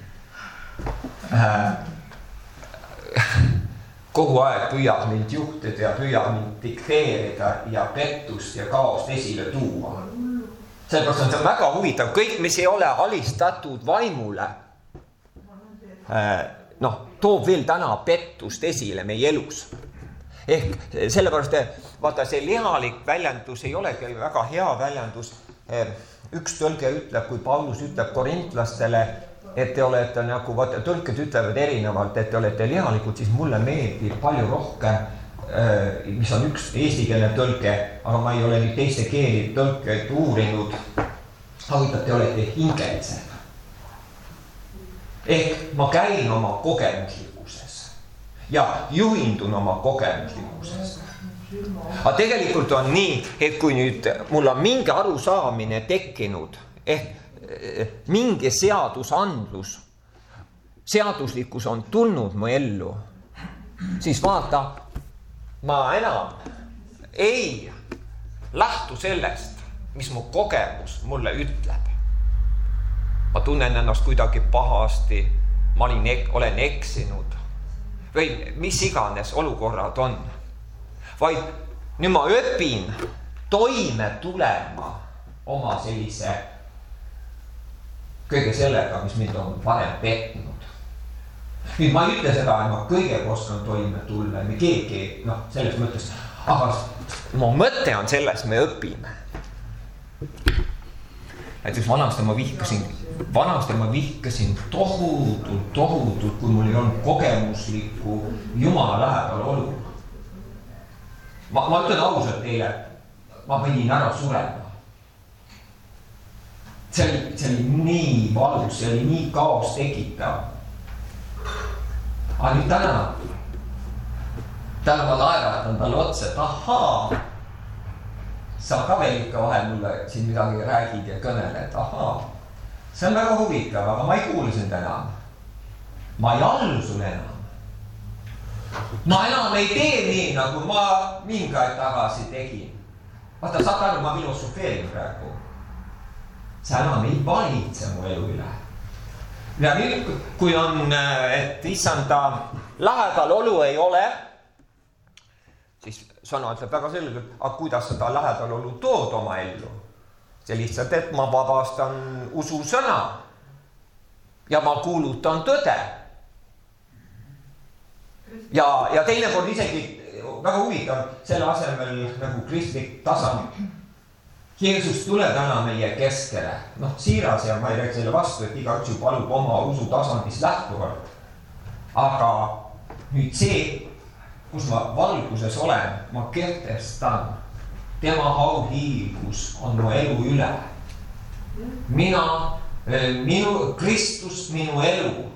kogu aeg püüab mind juhtida ja püüab mind dikteerida ja pettust ja kaost esile tuua. Sellepärast on see väga huvitav, kõik, mis ei ole alistatud vaimule, toob veel täna pettust esile meie elus. Ehk sellepärast, vaata see lihalik väljendus ei olegi väga hea väljendus. Üks tõlge ütleb, kui Paulus ütleb korintlastele, et te olete nagu, vaata tõlked ütlevad erinevalt, et te olete lihalikud, siis mulle meeldib palju rohkem, mis on üks eestikeelne tõlke, aga ma ei ole nüüd teiste keeli tõlkeid uurinud, aga te olete hingelised. Ehk ma käin oma kogemuslikkuses ja juhindun oma kogemuslikkuses. Aga tegelikult on nii, et kui nüüd mul on mingi arusaamine tekkinud, ehk mingi seadusandlus, seaduslikkus on tulnud mu ellu, siis vaata, ma enam ei lähtu sellest, mis mu kogemus mulle ütleb. Ma tunnen ennast kuidagi pahasti, ma olen eksinud või mis iganes olukorrad on. Vaid nüüd ma õpin toime tulema oma sellise kõige sellega, mis mind on varem petnud. Nüüd ma ei ütle seda, et ma kõigega oskan toime tulla, me keegi, selles mõttes, aga mu mõte on selles, me õpime. Näiteks vanasti ma vihkasin tohutult, kui mul ei olnud kogemuslikku Jumala lähedal olu. Ma ütlen ausalt teile, ma pidin ära surema. See oli nii valus, see oli nii kaos tekitav. Aga nüüd täna ma naeratan talle otsa, et ahaa, sa ka veel ikka vahel mulle siin midagi räägid ja kõneled, ahaa. See on väga huvitav, aga ma ei kuule sind enam. Ma ei allu sul enam. Ma enam ei tee nii, nagu ma mingi aeg tagasi tegin. Vaata, saad aru, ma filosofeerin praegu. Sa enam ei valitse mu elu üle. Ja nüüd, kui on, et issanda lähedal olu ei ole, siis sõna ütleb väga selgelt, aga kuidas seda lähedal olu tood oma ellu? See lihtsalt, et ma vabastan usu sõna ja ma kuulutan tõde. Ja teinekord isegi väga huvitav selle asemel nagu kristlik tasand. Jeesus tule täna meie keskele. Siiras ja ma ei räägi selle vastu, et igaüks ju palub oma usu tasandist lähtuvalt. Aga nüüd see, kus ma valguses olen, ma kehtestan. Tema auhiilgus on mu elu üle. Kristus minu elu.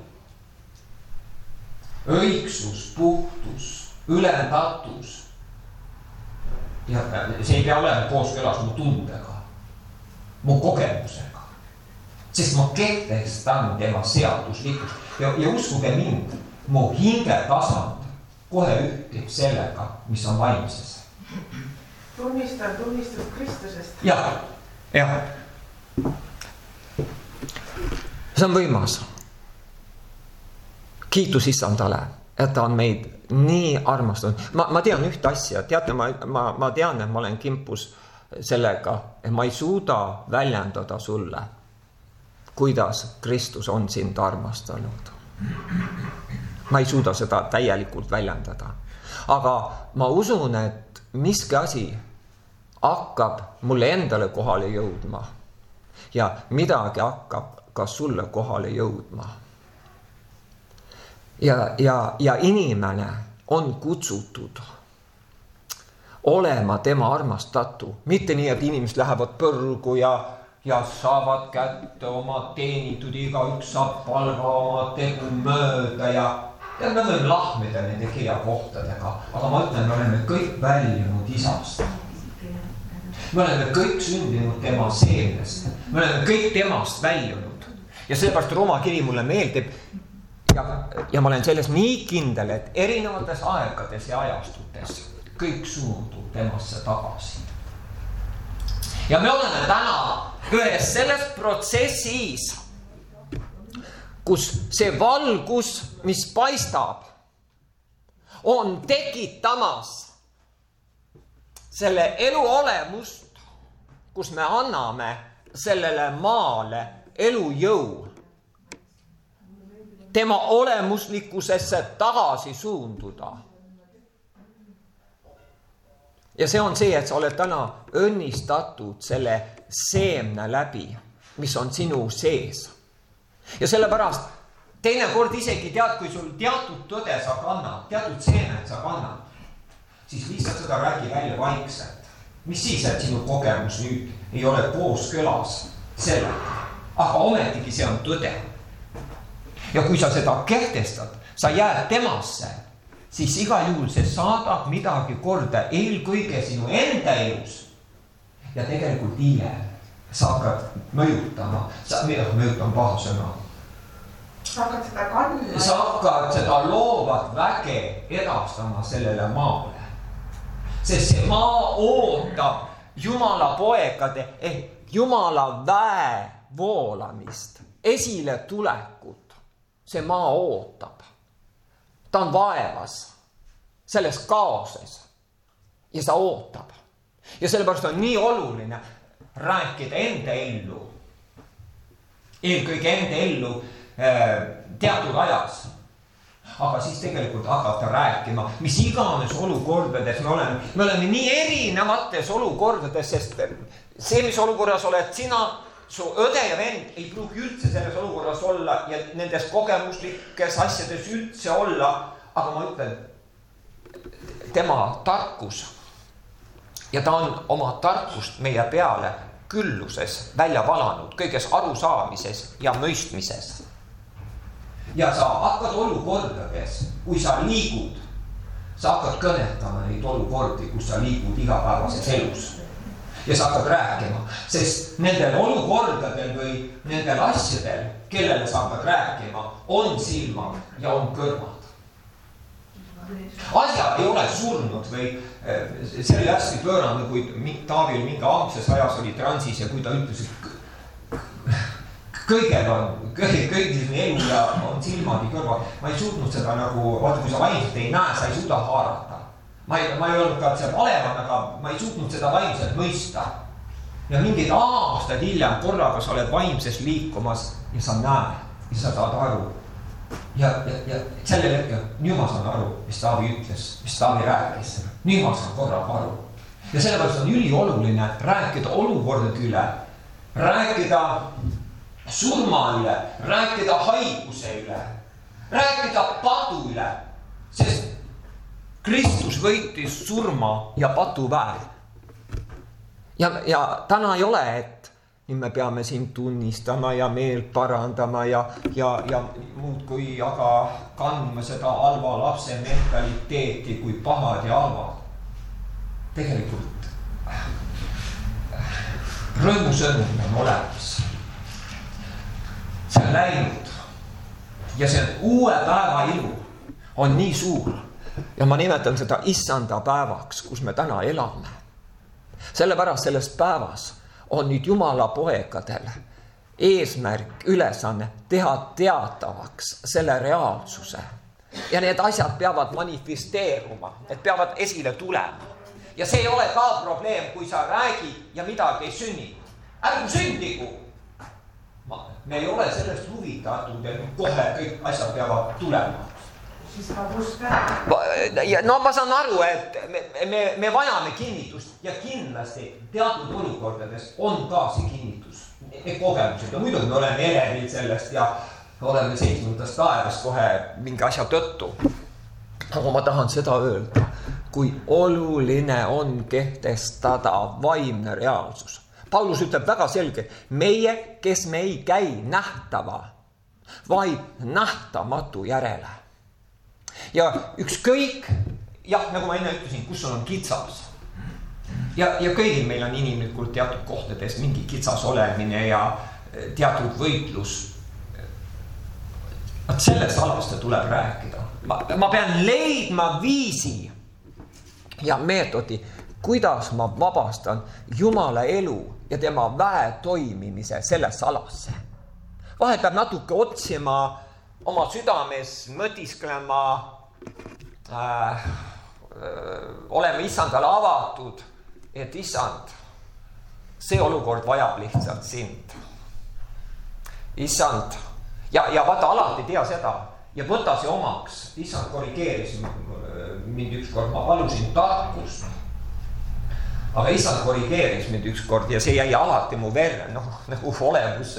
Õigsus, puhtus, ülendatus. Ja see ei pea olema kooskõlas mu tundega, mu kogemusega. Sest ma kehtestan tema seaduslikkust. Ja uskuge mind, mu hinge tasand kohe ühtib sellega, mis on vaimses. Tunnistab Kristusest. Jah. See on võimas. Kiitus Issandale, et ta on meid nii armastanud. Ma tean ühte asja, teate, ma tean, et ma olen kimpus sellega, et ma ei suuda väljendada sulle, kuidas Kristus on sind armastanud. Ma ei suuda seda täielikult väljendada. Aga ma usun, et miski asi hakkab mulle endale kohale jõudma ja midagi hakkab ka sulle kohale jõudma. Ja inimene on kutsutud olema tema armastatu. Mitte nii, et inimesed lähevad põrgu ja saavad kätte oma teenitud, igaüks saab palga oma tegu mööda ja me võime lahmida nende kirjakohtadega, aga ma ütlen, me oleme kõik väljunud Isast. Me oleme kõik sündinud tema seemnest. Me oleme kõik temast väljunud. Ja sellepärast Rooma kiri mulle meeldib ja ma olen selles nii kindel, et erinevates aegades ja ajastutes kõik suundub temasse tagasi. Ja me oleme täna ühes selles protsessis, kus see valgus, mis paistab, on tekitamas selle elu olemust, kus me anname sellele maale elujõu tema olemuslikkusesse tagasi suunduda. Ja see on see, et sa oled täna õnnistatud selle seemne läbi, mis on sinu sees. Ja sellepärast teinekord isegi tead, kui sul teatud tõde sa kannad, teatud seemed sa kannad, siis lihtsalt seda räägi välja vaikselt. Mis siis, et sinu kogemus nüüd ei ole kooskõlas sellega, aga ometigi see on tõde. Ja kui sa seda kehtestad, sa jääd temasse, siis igal juhul see saadab midagi korda eelkõige sinu enda elus. Ja tegelikult hiljem sa hakkad mõjutama, mõjutama paha sõna. Sa hakkad seda kandma. Sa hakkad seda loovat väge edastama sellele maale. Sest see maa ootab Jumala poegade ehk Jumala väe voolamist, esile tulekut. See maa ootab. Ta on vaevas selles kaoses ja sa ootab. Ja sellepärast on nii oluline rääkida enda ellu, eelkõige enda ellu teatud ajas. Aga siis tegelikult hakata rääkima, mis iganes olukordades me oleme nii erinevates olukordades, sest see, mis olukorras oled sina, su õde ja vend ei pruugi üldse selles olukorras olla ja nendes kogemuslikes asjades üldse olla, aga ma ütlen, tema tarkus ja ta on oma tarkust meie peale külluses välja valanud, kõiges arusaamises ja mõistmises. Ja sa hakkad olukordades, kui sa liigud, sa hakkad kõnetama neid olukordi, kus sa liigud igapäevases elus. Ja sa hakkad rääkima, sest nendel olukordadel või nendel asjadel, kellele sa hakkad rääkima, on silmad ja on kõrvad. Asjad ei ole surnud või see oli hästi pöörane, kui Taavil mingi aegses ajas oli transis ja kui ta ütles, et kõigil elu ja on silmad ja kõrvad. Ma ei suutnud seda nagu, vaata kui sa vaimselt ei näe, sa ei suuda haarata. Ma ei olnud ka, et see valevan, aga ma ei suutnud seda vaimselt mõista. Ja mingid aastad hiljem korraga sa oled vaimses liikumas ja sa näed ja sa saad aru. Ja sellel hetkel, nüüd ma saan aru, mis Taavi ütles, mis Taavi rääkis. Nüüd ma saan korraga aru. Ja sellepärast on ülioluline rääkida olukordade üle, rääkida surma üle, rääkida haiguse üle, rääkida patu üle, sest Kristus võitis surma ja patuväe. Ja täna ei ole, et me peame siin tunnistama ja meelt parandama ja muud kui aga kandma seda halva lapse mentaliteeti kui pahad ja halvad. Tegelikult rõõmusõnum on olemas. See on läinud ja see uue päeva ilu on nii suur. Ja ma nimetan seda issanda päevaks, kus me täna elame. Sellepärast selles päevas on nüüd Jumala poegadel eesmärk, ülesanne teha teatavaks selle reaalsuse. Ja need asjad peavad manifesteeruma, need peavad esile tulema. Ja see ei ole ka probleem, kui sa räägid ja midagi ei sünni. Ärgu sündigu! Me ei ole sellest huvitatud, et kohe kõik asjad peavad tulema. Siis ka uska. No ma saan aru, et me vajame kinnitust ja kindlasti teatud olukordades on ka see kinnitus. Need kogemused ja muidugi me oleme elevil sellest ja oleme 7. taevas kohe mingi asja tõttu. Aga ma tahan seda öelda, kui oluline on kehtestada vaimne reaalsus. Paulus ütleb väga selge, meie, kes me ei käi nähtava, vaid nähtamatu järele. Ja ükskõik, jah, nagu ma enne ütlesin, kus on kitsas. Ja kõigil meil on inimlikult teatud kohtades mingi kitsas olemine ja teatud võitlus. Sellest alast tuleb rääkida. Ma pean leidma viisi ja meetodi, kuidas ma vabastan Jumala elu ja tema väe toimimise sellesse alasse. Vahel peab natuke otsima oma südames, mõtisklema, olema Issandale avatud, et Issand, see olukord vajab lihtsalt sind. Issand, ja vaata alati tea seda ja võta see omaks. Issand korrigeeris mind ükskord, ma palusin tarkust. Aga Issand korrigeeris mind ükskord ja see jäi alati mu verre, nagu olemus.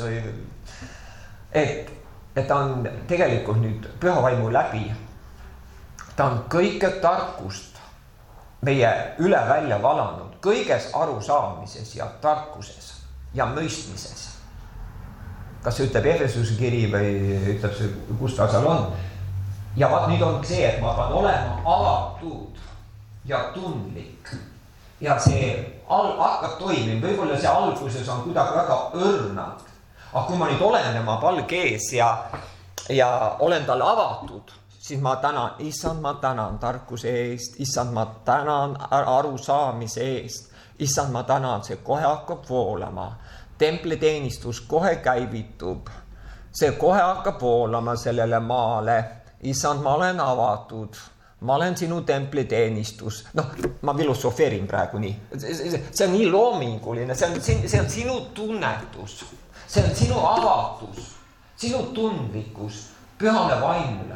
Et ta on tegelikult nüüd pühavaimu läbi. Ta on kõike tarkust meie üle välja valanud, kõiges arusaamises ja tarkuses ja mõistmises. Kas see ütleb Efesuse kiri või ütleb see, kus ta seal on. Ja vaat nüüd on see, et ma pean olema avatud ja tundlik. Ja see hakkab toimima, võib-olla see alguses on kuidagi väga õrnalt. Aga kui ma nüüd olen tema palge ees ja olen talle avatud, siis ma tänan, Issand, ma tänan tarkuse eest, Issand, ma tänan arusaamise eest, Issand, ma tänan, see kohe hakkab voolama, templiteenistus kohe käivitub, see kohe hakkab voolama sellele maale, Issand, ma olen avatud, ma olen sinu templiteenistus. Ma filosofeerin praegu nii, see on nii loominguline, see on sinu tunnetus. See on sinu avatus, sinu tundlikkus pühale vaimule.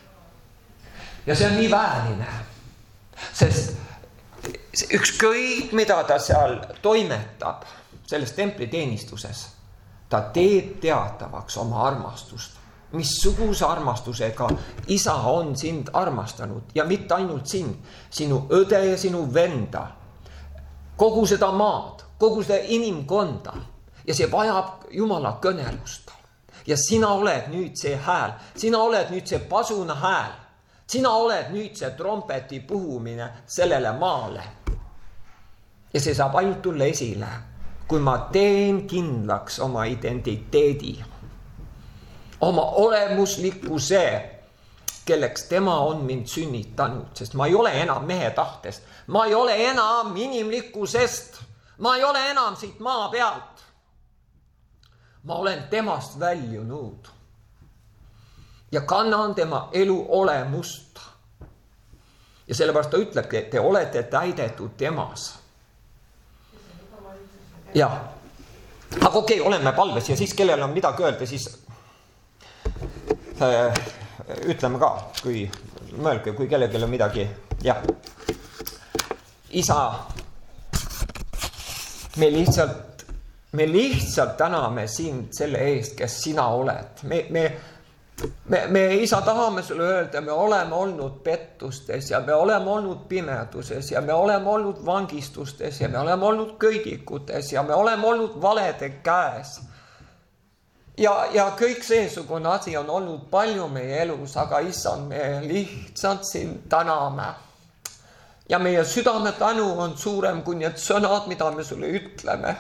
Ja see on nii väärine, sest ükskõik, mida ta seal toimetab selles templiteenistuses, ta teeb teatavaks oma armastust. Missuguse armastusega Isa on sind armastanud ja mitte ainult sind, sinu õde ja sinu venda, kogu seda maad, kogu seda inimkonda. Ja see vajab Jumala kõnelust. Ja sina oled nüüd see hääl, sina oled nüüd see pasuna hääl, sina oled nüüd see trompeti puhumine sellele maale. Ja see saab ainult tulla esile, kui ma teen kindlaks oma identiteedi, oma olemuslikkuse, kelleks tema on mind sünnitanud, sest ma ei ole enam mehe tahtest, ma ei ole enam inimlikkusest, ma ei ole enam siit maa pealt. Ma olen temast väljunud ja kannan tema elu olemust. Ja sellepärast ta ütlebki, et te olete täidetud temas. Ja, aga okei, oleme palves ja siis kellel on midagi öelda, siis ütleme ka, mõelge, kui kellelgi on midagi. Ja. Isa, me lihtsalt täname sind selle eest, kes sina oled. Me Isa tahame sulle öelda, me oleme olnud pettustes ja me oleme olnud pimeduses ja me oleme olnud vangistustes ja me oleme olnud köidikutes ja me oleme olnud valede käes. Ja kõik seesugune asi on olnud palju meie elus, aga Issand, me lihtsalt sind täname. Ja meie südame tänu on suurem kui need sõnad, mida me sulle ütleme.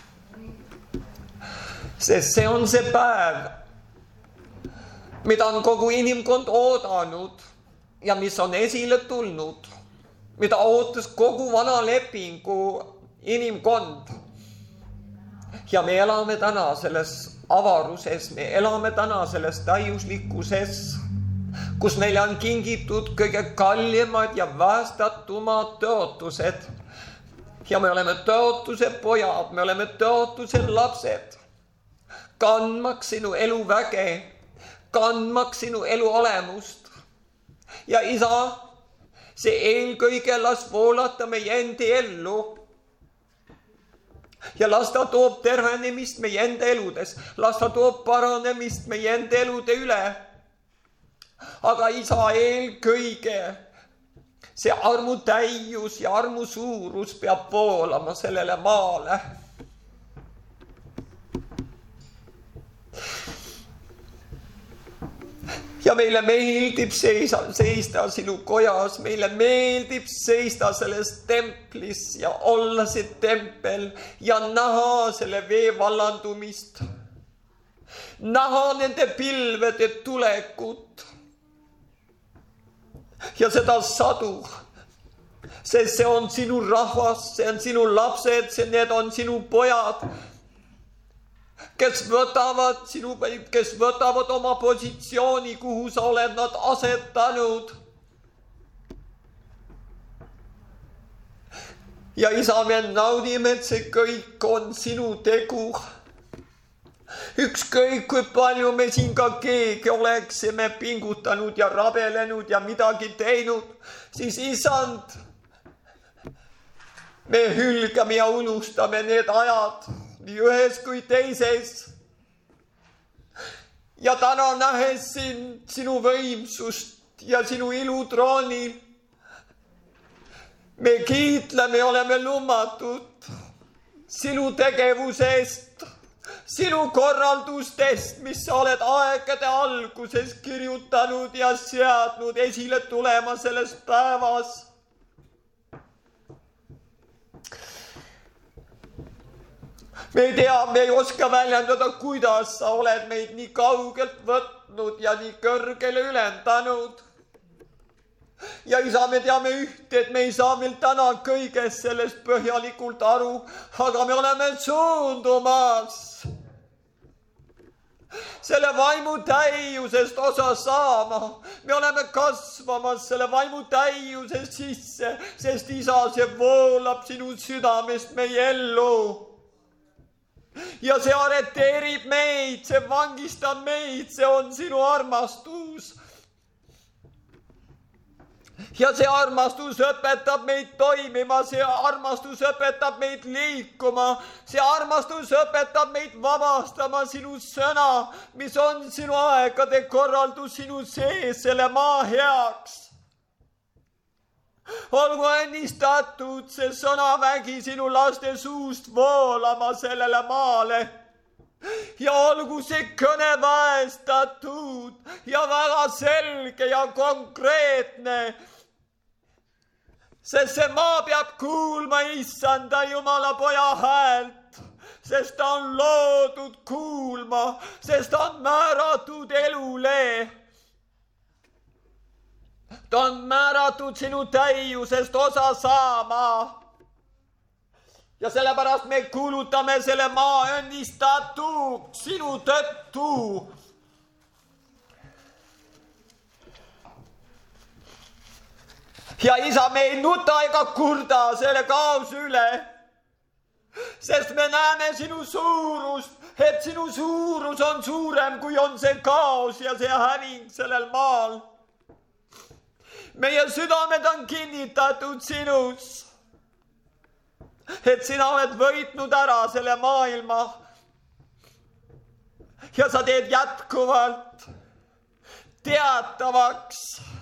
Sest see on see päev, mida on kogu inimkond oodanud ja mis on esile tulnud, mida ootas kogu vana lepingu inimkond. Ja me elame täna selles avaruses, me elame täna selles täiuslikkuses, kus meile on kingitud kõige kallimad ja väestatumad tõotused. Ja me oleme tõotuse pojad, me oleme tõotuse lapsed, kandmaks sinu elu väge, kandmaks sinu elu olemust. Ja isa, see eelkõige las voolata meie endi ellu. Ja las ta toob tervenemist meie enda eludes, las ta toob paranemist meie enda elude üle. Aga isa, eelkõige see armu täius ja armu suurus peab voolama sellele maale. Ja meile meeldib seista sinu kojas, meile meeldib seista selles templis ja olla see tempel ja näha selle vee vallandumist, näha nende pilvede tulekut ja seda sadu, sest see on sinu rahvas, see on sinu lapsed, need on sinu pojad, kes võtavad oma positsiooni, kuhu sa oled nad asetanud. Ja isa, me naudime, et see kõik on sinu tegu. Ükskõik, kui palju me siin ka keegi oleksime pingutanud ja rabelenud ja midagi teinud, siis isand, me hülgame ja unustame need ajad nii ühes kui teises. Ja täna nähes sinu võimsust ja sinu ilutroonil, me kiitleme, oleme lummatud sinu tegevusest, sinu korraldustest, mis sa oled aegade alguses kirjutanud ja seadnud esile tulema selles päevas. Me ei tea, me ei oska väljendada, kuidas sa oled meid nii kaugelt võtnud ja nii kõrgele ülendanud. Ja isa, me teame ühte, et me ei saa veel täna kõigest sellest põhjalikult aru, aga me oleme suundumas selle vaimu täiusest osa saama. Me oleme kasvamas selle vaimu täiuse sisse, sest isa, see voolab sinu südamest meie ellu. Ja see areteerib meid, see vangistab meid, see on sinu armastus. Ja see armastus õpetab meid toimima, see armastus õpetab meid liikuma, see armastus õpetab meid vabastama sinu sõna, mis on sinu aegade korraldus sinu sees selle maa heaks. Olgu õnnistatud see sõnavägi sinu laste suust voolama sellele maale ja olgu see kõne vaestatud ja väga selge ja konkreetne, sest see maa peab kuulma issanda Jumala poja häält, sest ta on loodud kuulma, sest ta on määratud elule. Ta on määratud sinu täiusest osa saama. Ja sellepärast me kuulutame selle maa õnnistatuks sinu tõttu. Ja isa, me ei nuta ega kurda selle kaose üle, sest me näeme sinu suurust, et sinu suurus on suurem, kui on see kaos ja see häving sellel maal. Meie südamed on kinnitatud sinus, et sina oled võitnud ära selle maailma ja sa teed jätkuvalt teatavaks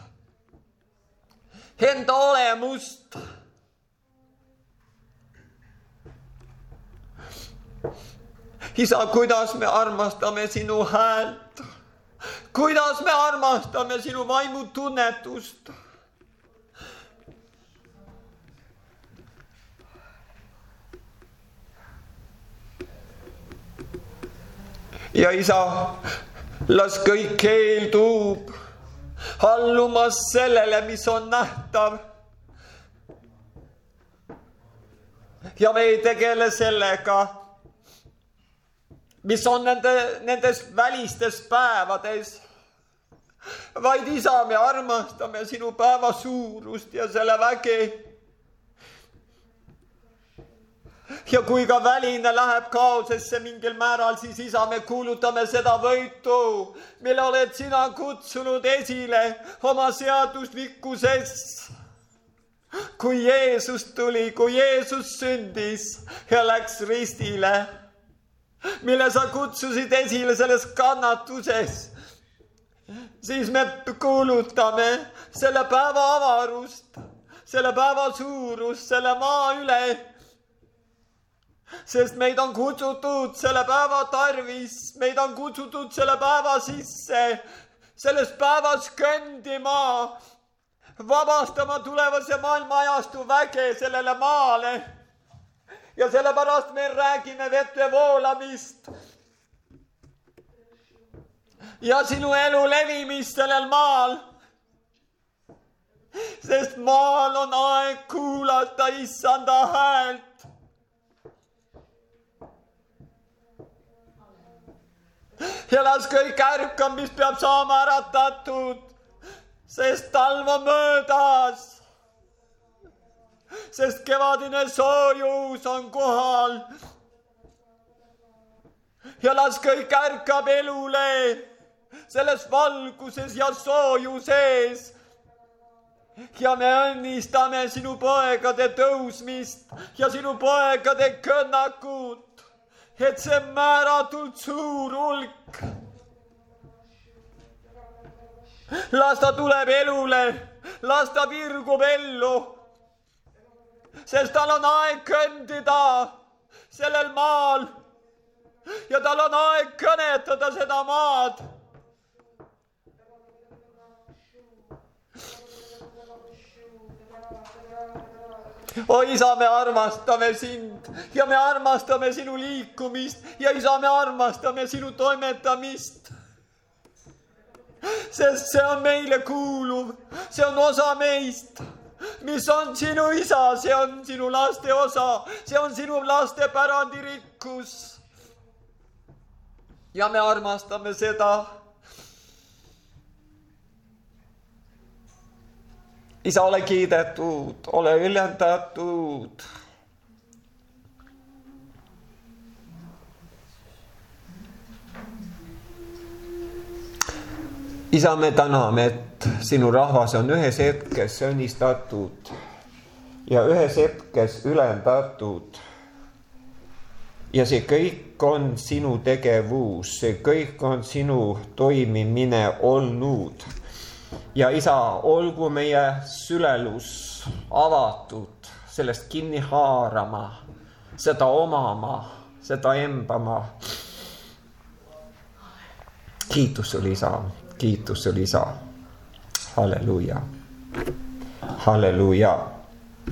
enda olemust. Isa, kuidas me armastame sinu häält, kuidas me armastame sinu vaimu tunnetust. Ja isa, las kõik keeldub allumas sellele, mis on nähtav. Ja me ei tegele sellega, mis on nendes välistes päevades, vaid Isa, me armastame sinu päeva suurust ja selle väge. Ja kui ka väline läheb kaosesse mingil määral, siis Isa, me kuulutame seda võitu, mille oled sina kutsunud esile oma seaduslikkuses. Kui Jeesus tuli, kui Jeesus sündis ja läks ristile, mille sa kutsusid esile selles kannatuses, siis me kuulutame selle päeva avarust, selle päeva suurust, selle maa üle, sest meid on kutsutud selle päeva tarvis, meid on kutsutud selle päeva sisse, selles päevas kõndima, vabastama tulevase maailma ajastu väge sellele maale. Ja sellepärast me räägime vete voolamist ja sinu elu levimist sellel maal, sest maal on aeg kuulata Issanda häält. Ja las kõik ärkab, mis peab saama äratatud, sest talv on möödas, sest kevadine soojus on kohal. Ja las kõik ärkab elule selles valguses ja soojuses. Ja me õnnistame sinu poegade tõusmist ja sinu poegade kõnnakut, et see määratult suur hulk. Las ta tuleb elule, las ta virgub ellu, sest tal on aeg kõndida sellel maal ja tal on aeg kõnetada seda maad. O Isa, me armastame sind ja me armastame sinu liikumist ja Isa, me armastame sinu toimetamist. Sest see on meile kuuluv, see on osa meist, mis on sinu Isa, see on sinu laste osa, see on sinu laste pärandirikkus. Ja me armastame seda. Isa, ole kiidetud, ole ülendatud. Isa, me täname, et sinu rahvas on ühes hetkes õnnistatud ja ühes hetkes ülendatud. Ja see kõik on sinu tegevus, see kõik on sinu toimimine olnud. Ja Isa, olgu meie sülelus avatud, sellest kinni haarama, seda omama, seda embama. Kiitus sulle, Isa, kiitus sulle, Isa. Halleluuja, halleluuja.